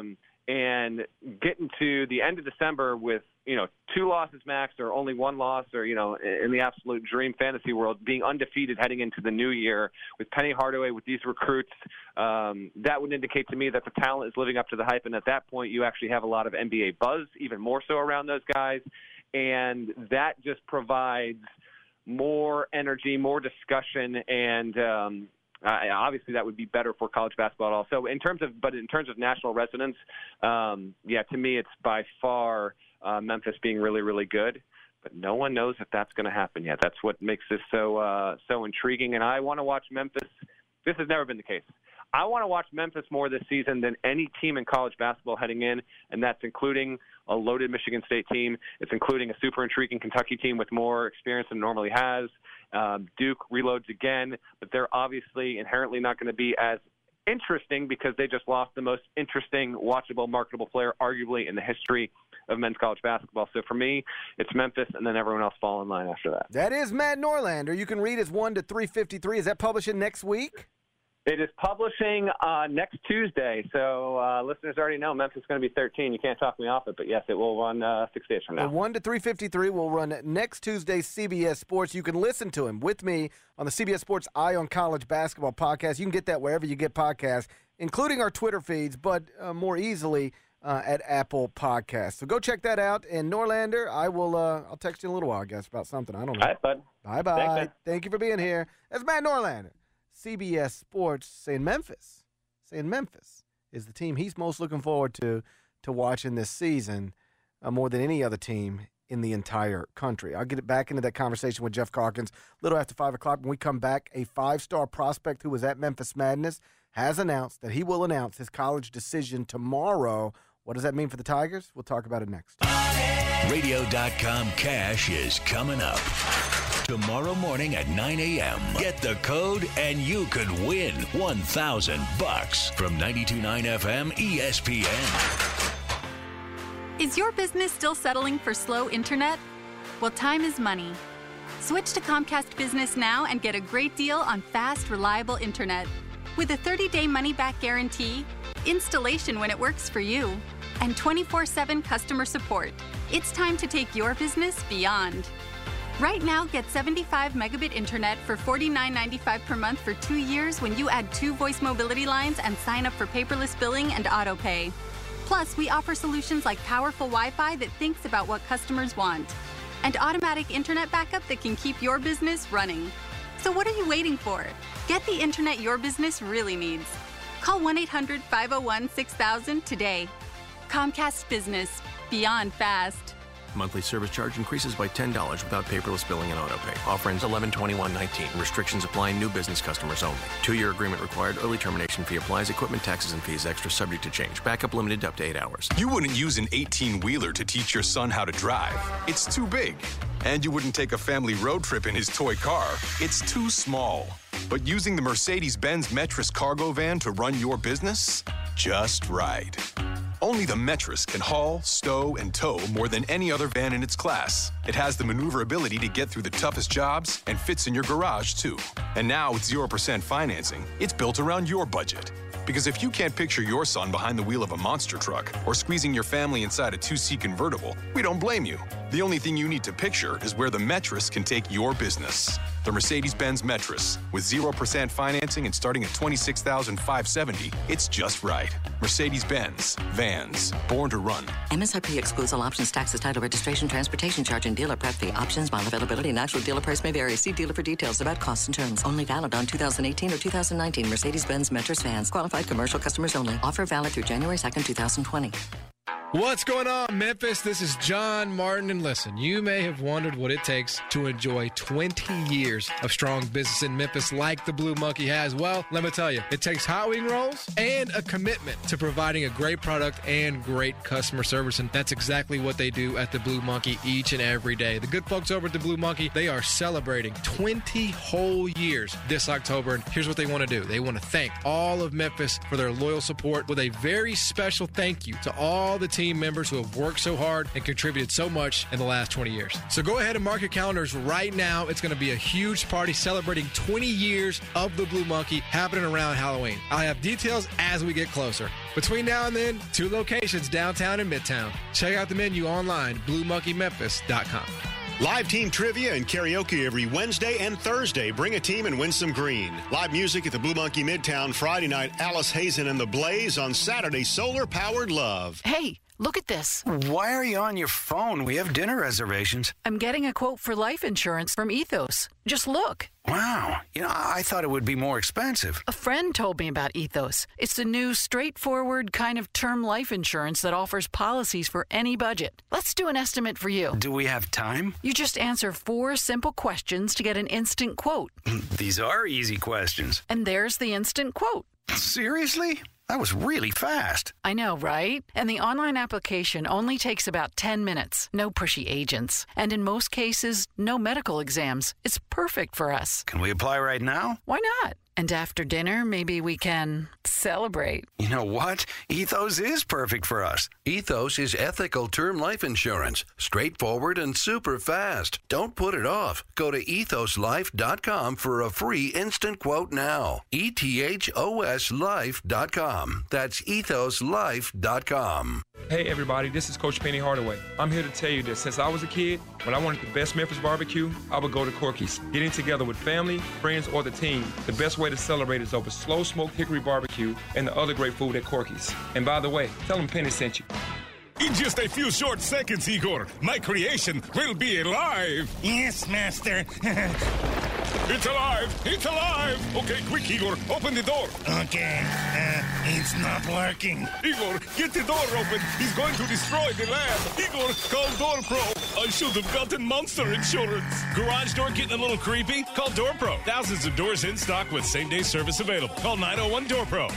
and getting to the end of December with, 2 losses max or only 1 loss or, in the absolute dream fantasy world, being undefeated heading into the new year with Penny Hardaway, with these recruits, that would indicate to me that the talent is living up to the hype. And at that point, you actually have a lot of NBA buzz, even more so around those guys. And that just provides more energy, more discussion, and obviously that would be better for college basketball also. In terms of national resonance, to me it's by far Memphis being really, really good. But no one knows if that's going to happen yet. That's what makes this so intriguing. And I want to watch Memphis. This has never been the case. I want to watch Memphis more this season than any team in college basketball heading in, and that's including a loaded Michigan State team. It's including a super intriguing Kentucky team with more experience than it normally has. Duke reloads again, but they're obviously inherently not going to be as interesting because they just lost the most interesting, watchable, marketable player arguably in the history of men's college basketball. So for me, it's Memphis, and then everyone else fall in line after that. That is Matt Norlander. You can read his 1 to 353. Is that publishing next week? It is publishing next Tuesday, so listeners already know Memphis is going to be 13. You can't talk me off it, but yes, it will run 6 days from now. The 1 to 353 will run next Tuesday, CBS Sports. You can listen to him with me on the CBS Sports Eye on College Basketball podcast. You can get that wherever you get podcasts, including our Twitter feeds, but more easily at Apple Podcasts. So go check that out. And Norlander, I'll text you in a little while, I guess, about something. I don't know. All right, bud. Bye-bye. Thanks, Thank you for being here. That's Matt Norlander. CBS Sports saying Memphis is the team he's most looking forward to watching this season more than any other team in the entire country. I'll get it back into that conversation with Jeff Calkins a little after 5 o'clock. When we come back, a 5-star prospect who was at Memphis Madness has announced that he will announce his college decision tomorrow. What does that mean for the Tigers? We'll talk about it next. Radio.com Cash is coming up. Tomorrow morning at 9 a.m. Get the code and you could win $1,000 from 92.9 FM ESPN. Is your business still settling for slow internet? Well, time is money. Switch to Comcast Business now and get a great deal on fast, reliable internet. With a 30-day money-back guarantee, installation when it works for you, and 24/7 customer support, it's time to take your business beyond. Right now, get 75 megabit internet for $49.95 per month for 2 years when you add 2 voice mobility lines and sign up for paperless billing and auto pay. Plus, we offer solutions like powerful Wi-Fi that thinks about what customers want, and automatic internet backup that can keep your business running. So what are you waiting for? Get the internet your business really needs. Call 1-800-501-6000 today. Comcast Business. Beyond fast. Monthly service charge increases by $10 without paperless billing and auto pay. Offer ends 11/21/19. Restrictions apply. New business customers only. 2-year agreement required. Early termination fee applies. Equipment, taxes, and fees extra subject to change. Backup limited up to 8 hours. You wouldn't use an 18-wheeler to teach your son how to drive. It's too big. And you wouldn't take a family road trip in his toy car. It's too small. But using the Mercedes-Benz Metris cargo van to run your business? Just right. Only the Metris can haul, stow, and tow more than any other van in its class. It has the maneuverability to get through the toughest jobs and fits in your garage, too. And now with 0% financing, it's built around your budget. Because if you can't picture your son behind the wheel of a monster truck or squeezing your family inside a 2-seat convertible, we don't blame you. The only thing you need to picture is where the Metris can take your business. The Mercedes-Benz Metris. With 0% financing and starting at $26,570, it's just right. Mercedes-Benz. Vans. Born to run. MSRP excludes all options, taxes, title, registration, transportation charge, and dealer prep fee. Options, model availability, and actual dealer price may vary. See dealer for details about costs and terms. Only valid on 2018 or 2019 Mercedes-Benz Metris vans. Qualified commercial customers only. Offer valid through January 2nd, 2020. What's going on, Memphis? This is John Martin, and listen, you may have wondered what it takes to enjoy 20 years of strong business in Memphis like the Blue Monkey has. Well, let me tell you, it takes hot wing rolls and a commitment to providing a great product and great customer service, and that's exactly what they do at the Blue Monkey each and every day. The good folks over at the Blue Monkey, they are celebrating 20 whole years this October, and here's what they want to do. They want to thank all of Memphis for their loyal support with a very special thank you to all the team members who have worked so hard and contributed so much in the last 20 years. So go ahead and mark your calendars right now. It's going to be a huge party celebrating 20 years of the Blue Monkey happening around Halloween. I'll have details as we get closer. Between now and then, 2 locations downtown and midtown. Check out the menu online, BlueMonkeyMemphis.com. Live team trivia and karaoke every Wednesday and Thursday. Bring a team and win some green. Live music at the Blue Monkey Midtown. Friday night, Alice Hazen and the Blaze. On Saturday, Solar Powered Love. Hey, look at this. Why are you on your phone? We have dinner reservations. I'm getting a quote for life insurance from Ethos. Just look. Wow. I thought it would be more expensive. A friend told me about Ethos. It's the new, straightforward kind of term life insurance that offers policies for any budget. Let's do an estimate for you. Do we have time? You just answer 4 simple questions to get an instant quote. These are easy questions. And there's the instant quote. Seriously? That was really fast. I know, right? And the online application only takes about 10 minutes. No pushy agents. And in most cases, no medical exams. It's perfect for us. Can we apply right now? Why not? And after dinner, maybe we can celebrate. You know what? Ethos is perfect for us. Ethos is ethical term life insurance. Straightforward and super fast. Don't put it off. Go to ethoslife.com for a free instant quote now. ETHOSlife.com. That's ethoslife.com. Hey everybody, this is Coach Penny Hardaway. I'm here to tell you that since I was a kid, when I wanted the best Memphis barbecue, I would go to Corky's. Getting together with family, friends, or the team, the best way to celebrate is over slow-smoked hickory barbecue and the other great food at Corky's. And by the way, tell them Penny sent you. In just a few short seconds, Igor, my creation will be alive. Yes, Master. It's alive! It's alive! Okay, quick, Igor, open the door. Okay, it's not working. Igor, get the door open. He's going to destroy the lab. Igor, call Door Pro. I should have gotten monster insurance. Garage door getting a little creepy? Call Door Pro. Thousands of doors in stock with same-day service available. Call 901 Door Pro.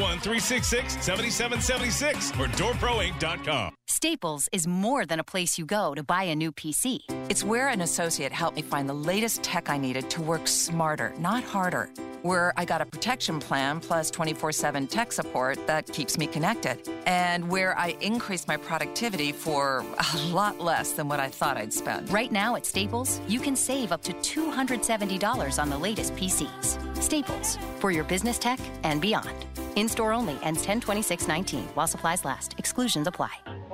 901-366-7776 or doorproinc.com. Staples is more than a place you go to buy a new PC. It's where an associate helped me find the latest tech I needed to work smarter, not harder. Where I got a protection plan plus 24/7 tech support that keeps me connected. And where I increased my productivity for a lot less than what I thought I'd spend. Right now at Staples, you can save up to $270 on the latest PCs. Staples, for your business tech and beyond. In-store only, ends 10/26/19 while supplies last. Exclusions apply.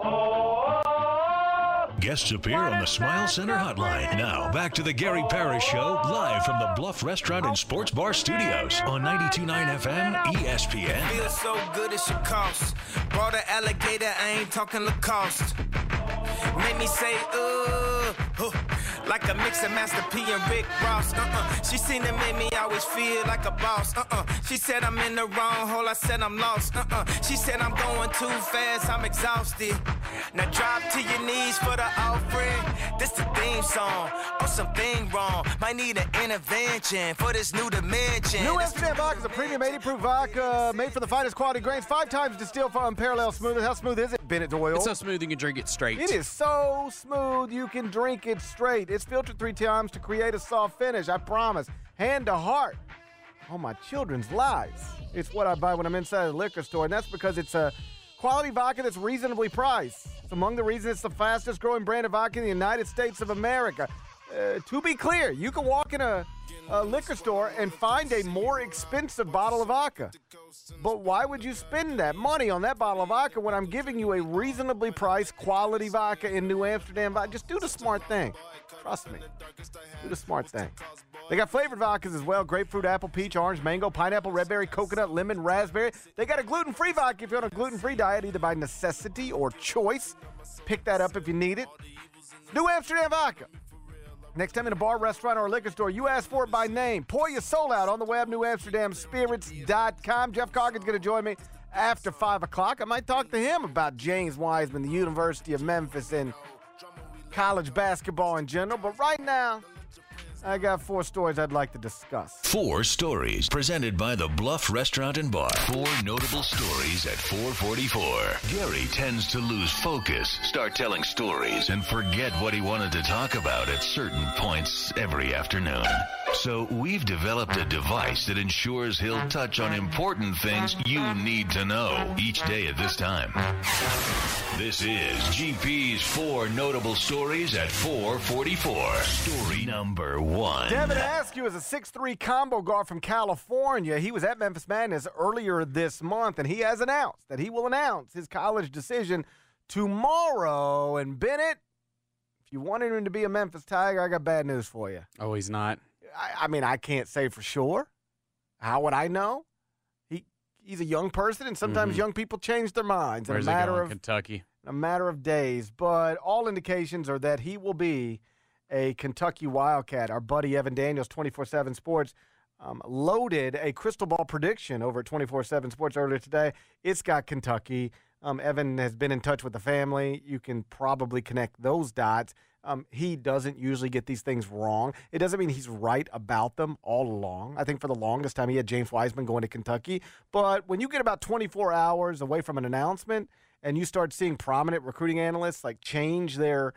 Guests appear on the Smile Center hotline. Now, back to the Gary Parrish Show, live from the Bluff Restaurant and Sports Bar Studios on 92.9 FM ESPN. Feel so good it should cost. Brought an alligator, I ain't talking Lacoste. Made me say, like a mix of Master P and Rick Ross. She seen it, made me always feel like a boss. She said I'm in the wrong hole, I said I'm lost. She said I'm going too fast, I'm exhausted. Now drop to your knees for the offering. This the theme song, or something wrong. Might need an intervention for this new dimension. New Amsterdam Vodka is a premium 80-proof vodka made from the finest quality grains, 5 times distilled for unparalleled smoothness. How smooth is it, Bennett Doyle? It's so smooth you can drink it straight. It is so smooth you can drink it straight. It's filtered 3 times to create a soft finish, I promise. Hand to heart. On my children's lives. It's what I buy when I'm inside the liquor store, and that's because it's a quality vodka that's reasonably priced. It's among the reasons it's the fastest growing brand of vodka in the United States of America. To be clear, you can walk in a liquor store and find a more expensive bottle of vodka. But why would you spend that money on that bottle of vodka when I'm giving you a reasonably priced quality vodka in New Amsterdam? Just do the smart thing. Trust me. Do the smart thing. They got flavored vodkas as well. Grapefruit, apple, peach, orange, mango, pineapple, red berry, coconut, lemon, raspberry. They got a gluten-free vodka if you're on a gluten-free diet, either by necessity or choice. Pick that up if you need it. New Amsterdam Vodka. Next time in a bar, restaurant, or a liquor store, you ask for it by name. Pour your soul out on the web, newamsterdamspirits.com. Jeff Coggin's going to join me after 5 o'clock. I might talk to him about James Wiseman, the University of Memphis, and college basketball in general. But right now, I got 4 stories I'd like to discuss. 4 stories presented by the Bluff Restaurant and Bar. 4 notable stories at 4:44. Gary tends to lose focus, start telling stories, and forget what he wanted to talk about at certain points every afternoon. So we've developed a device that ensures he'll touch on important things you need to know each day at this time. This is GP's 4 notable stories at 4:44. Story number 1. Devin Askew is a 6'3" combo guard from California. He was at Memphis Madness earlier this month, and he has announced that he will announce his college decision tomorrow. And Bennett, if you wanted him to be a Memphis Tiger, I got bad news for you. Oh, he's not? I mean, I can't say for sure. How would I know? He's a young person, and sometimes young people change their minds Where's in a matter he going? of Kentucky. a matter of days. But all indications are that he will be a Kentucky Wildcat. Our buddy Evan Daniels, 24/7 Sports, loaded a crystal ball prediction over at 24/7 Sports earlier today. It's got Kentucky. Evan has been in touch with the family. You can probably connect those dots. He doesn't usually get these things wrong. It doesn't mean he's right about them all along. I think for the longest time he had James Wiseman going to Kentucky. But when you get about 24 hours away from an announcement and you start seeing prominent recruiting analysts like change their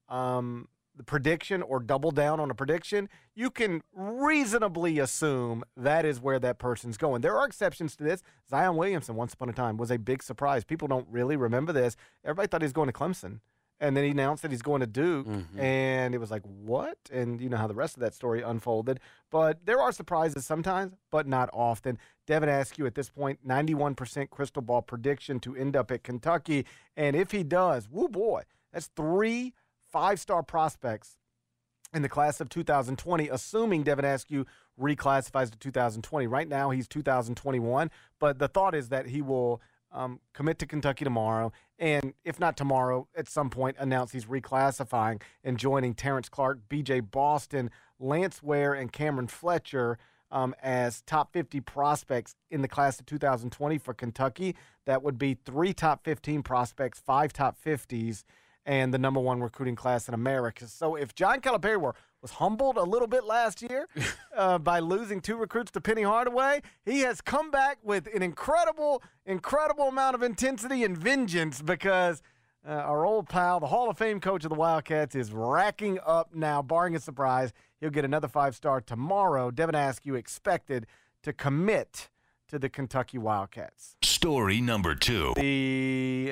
the prediction or double down on a prediction, you can reasonably assume that is where that person's going. There are exceptions to this. Zion Williamson, once upon a time, was a big surprise. People don't really remember this. Everybody thought he was going to Clemson. And then he announced that he's going to Duke, and it was like, what? And you know how the rest of that story unfolded. But there are surprises sometimes, but not often. Devin Askew at this point, 91% crystal ball prediction to end up at Kentucky. And if he does, woo boy, that's 3 5-star prospects in the class of 2020, assuming Devin Askew reclassifies to 2020. Right now he's 2021, but the thought is that he will commit to Kentucky tomorrow, and if not tomorrow, at some point announce he's reclassifying and joining Terrence Clark, B.J. Boston, Lance Ware, and Cameron Fletcher as top 50 prospects in the class of 2020 for Kentucky. That would be 3 top 15 prospects, 5 top 50s, and the number 1 recruiting class in America. So if John Calipari was humbled a little bit last year by losing 2 recruits to Penny Hardaway, he has come back with an incredible amount of intensity and vengeance because our old pal, the Hall of Fame coach of the Wildcats, is racking up now, barring a surprise. He'll get another 5-star tomorrow. Devin Askew expected to commit to the Kentucky Wildcats. Story number 2. The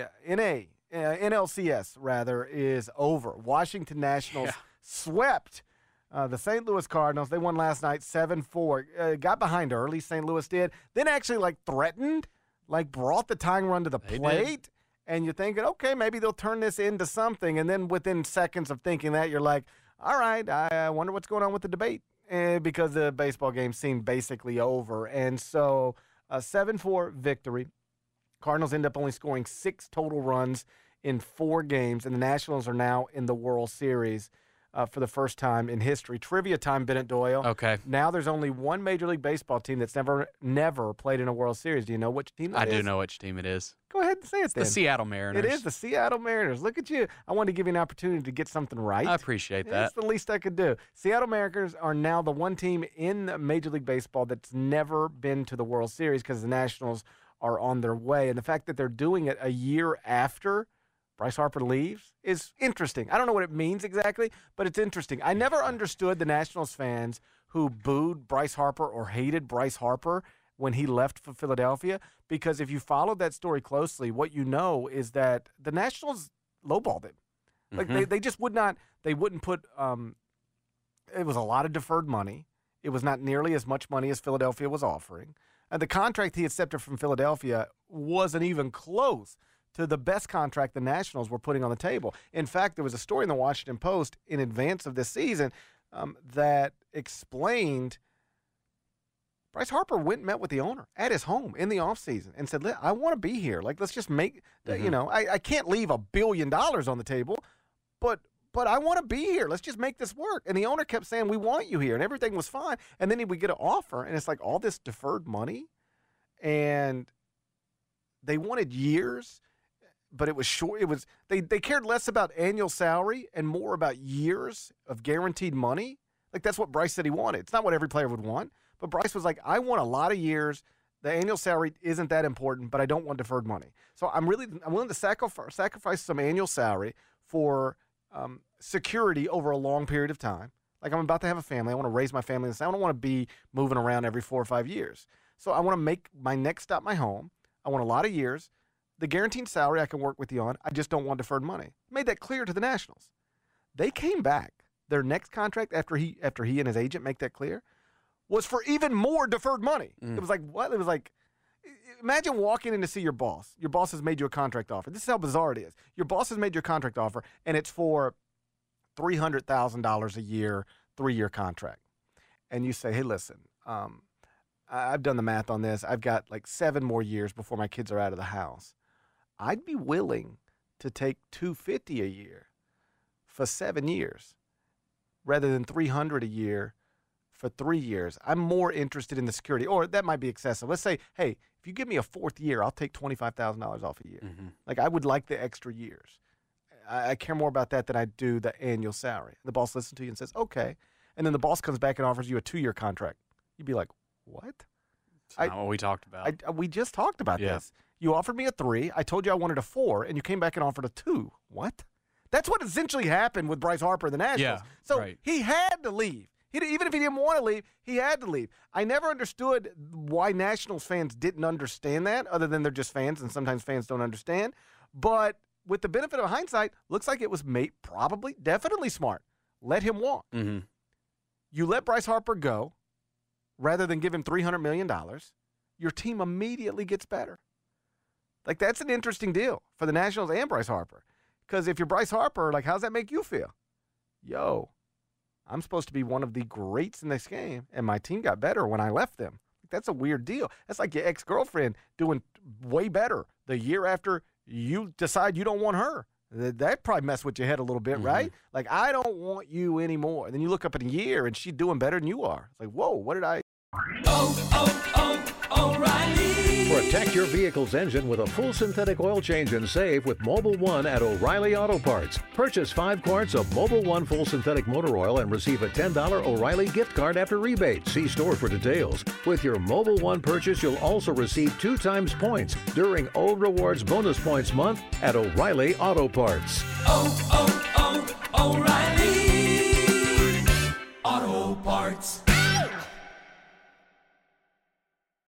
NLCS, is over. Washington Nationals swept the St. Louis Cardinals. They won last night 7-4. Got behind early, St. Louis did. Then actually, threatened, brought the tying run to the plate. And you're thinking, okay, maybe they'll turn this into something. And then within seconds of thinking that, you're like, all right, I wonder what's going on with the debate. Because the baseball game seemed basically over. And so a 7-4 victory. Cardinals end up only scoring 6 total runs in 4 games, and the Nationals are now in the World Series for the first time in history. Trivia time, Bennett Doyle. Okay. Now there's only one Major League Baseball team that's never played in a World Series. Do you know which team that is? I do know which team it is. Go ahead and say it then. The Seattle Mariners. It is the Seattle Mariners. Look at you. I wanted to give you an opportunity to get something right. I appreciate that. That's the least I could do. Seattle Mariners are now the one team in Major League Baseball that's never been to the World Series because the Nationals are on their way. And the fact that they're doing it a year after Bryce Harper leaves is interesting. I don't know what it means exactly, but it's interesting. I never understood the Nationals fans who booed Bryce Harper or hated Bryce Harper when he left for Philadelphia, because if you followed that story closely, what you know is that the Nationals lowballed him. They just would not – they wouldn't put it was a lot of deferred money. It was not nearly as much money as Philadelphia was offering. And the contract he accepted from Philadelphia wasn't even close to the best contract the Nationals were putting on the table. In fact, there was a story in the Washington Post in advance of this season that explained Bryce Harper went and met with the owner at his home in the offseason and said, I want to be here. Let's just make, I can't leave $1 billion on the table, but I want to be here. Let's just make this work. And the owner kept saying, we want you here. And everything was fine. And then he would get an offer, and it's like all this deferred money. And they wanted years, but it was short. They cared less about annual salary and more about years of guaranteed money. That's what Bryce said he wanted. It's not what every player would want. But Bryce was like, I want a lot of years. The annual salary isn't that important, but I don't want deferred money. So I'm willing to sacrifice some annual salary for security over a long period of time. Like, I'm about to have a family. I want to raise my family. I don't want to be moving around every 4 or 5 years. So I want to make my next stop my home. I want a lot of years. The guaranteed salary I can work with you on. I just don't want deferred money. Made that clear to the Nationals. They came back. Their next contract after he and his agent make that clear was for even more deferred money. It was like, what? It was like, imagine walking in to see your boss. Your boss has made you a contract offer. This is how bizarre it is. Your boss has made you a contract offer, and it's for $300,000 a year, 3-year contract. And you say, hey, listen, I've done the math on this. I've got like 7 more years before my kids are out of the house. I'd be willing to take $250 a year for 7 years rather than $300 a year for 3 years. I'm more interested in the security. Or that might be excessive. Let's say, hey, if you give me a 4th year, I'll take $25,000 off a year. Like, I would like the extra years. I care more about that than I do the annual salary. The boss listens to you and says, okay. And then the boss comes back and offers you a 2-year contract. You'd be like, what? That's not what we talked about. We just talked about this. You offered me a 3. I told you I wanted a 4, and you came back and offered a 2. What? That's what essentially happened with Bryce Harper and the Nationals. So he had to leave. Even if he didn't want to leave, he had to leave. I never understood why Nationals fans didn't understand that, other than they're just fans, and sometimes fans don't understand. But with the benefit of hindsight, looks like it was definitely smart. Let him walk. You let Bryce Harper go rather than give him $300 million. Your team immediately gets better. Like, that's an interesting deal for the Nationals and Bryce Harper. Because if you're Bryce Harper, like, how's that make you feel? Yo, I'm supposed to be one of the greats in this game, and my team got better when I left them. That's a weird deal. That's like your ex-girlfriend doing way better the year after you decide you don't want her. That probably messed with your head a little bit, right? Like, I don't want you anymore. And then you look up in a year, and she's doing better than you are. It's like, whoa, what did I... O'Reilly. Protect your vehicle's engine with a full synthetic oil change and save with Mobil 1 at O'Reilly Auto Parts. Purchase 5 quarts of Mobil 1 full synthetic motor oil and receive a $10 O'Reilly gift card after rebate. See store for details. With your Mobil 1 purchase, you'll also receive 2 times points during O Rewards Bonus Points Month at O'Reilly Auto Parts. O'Reilly Auto Parts.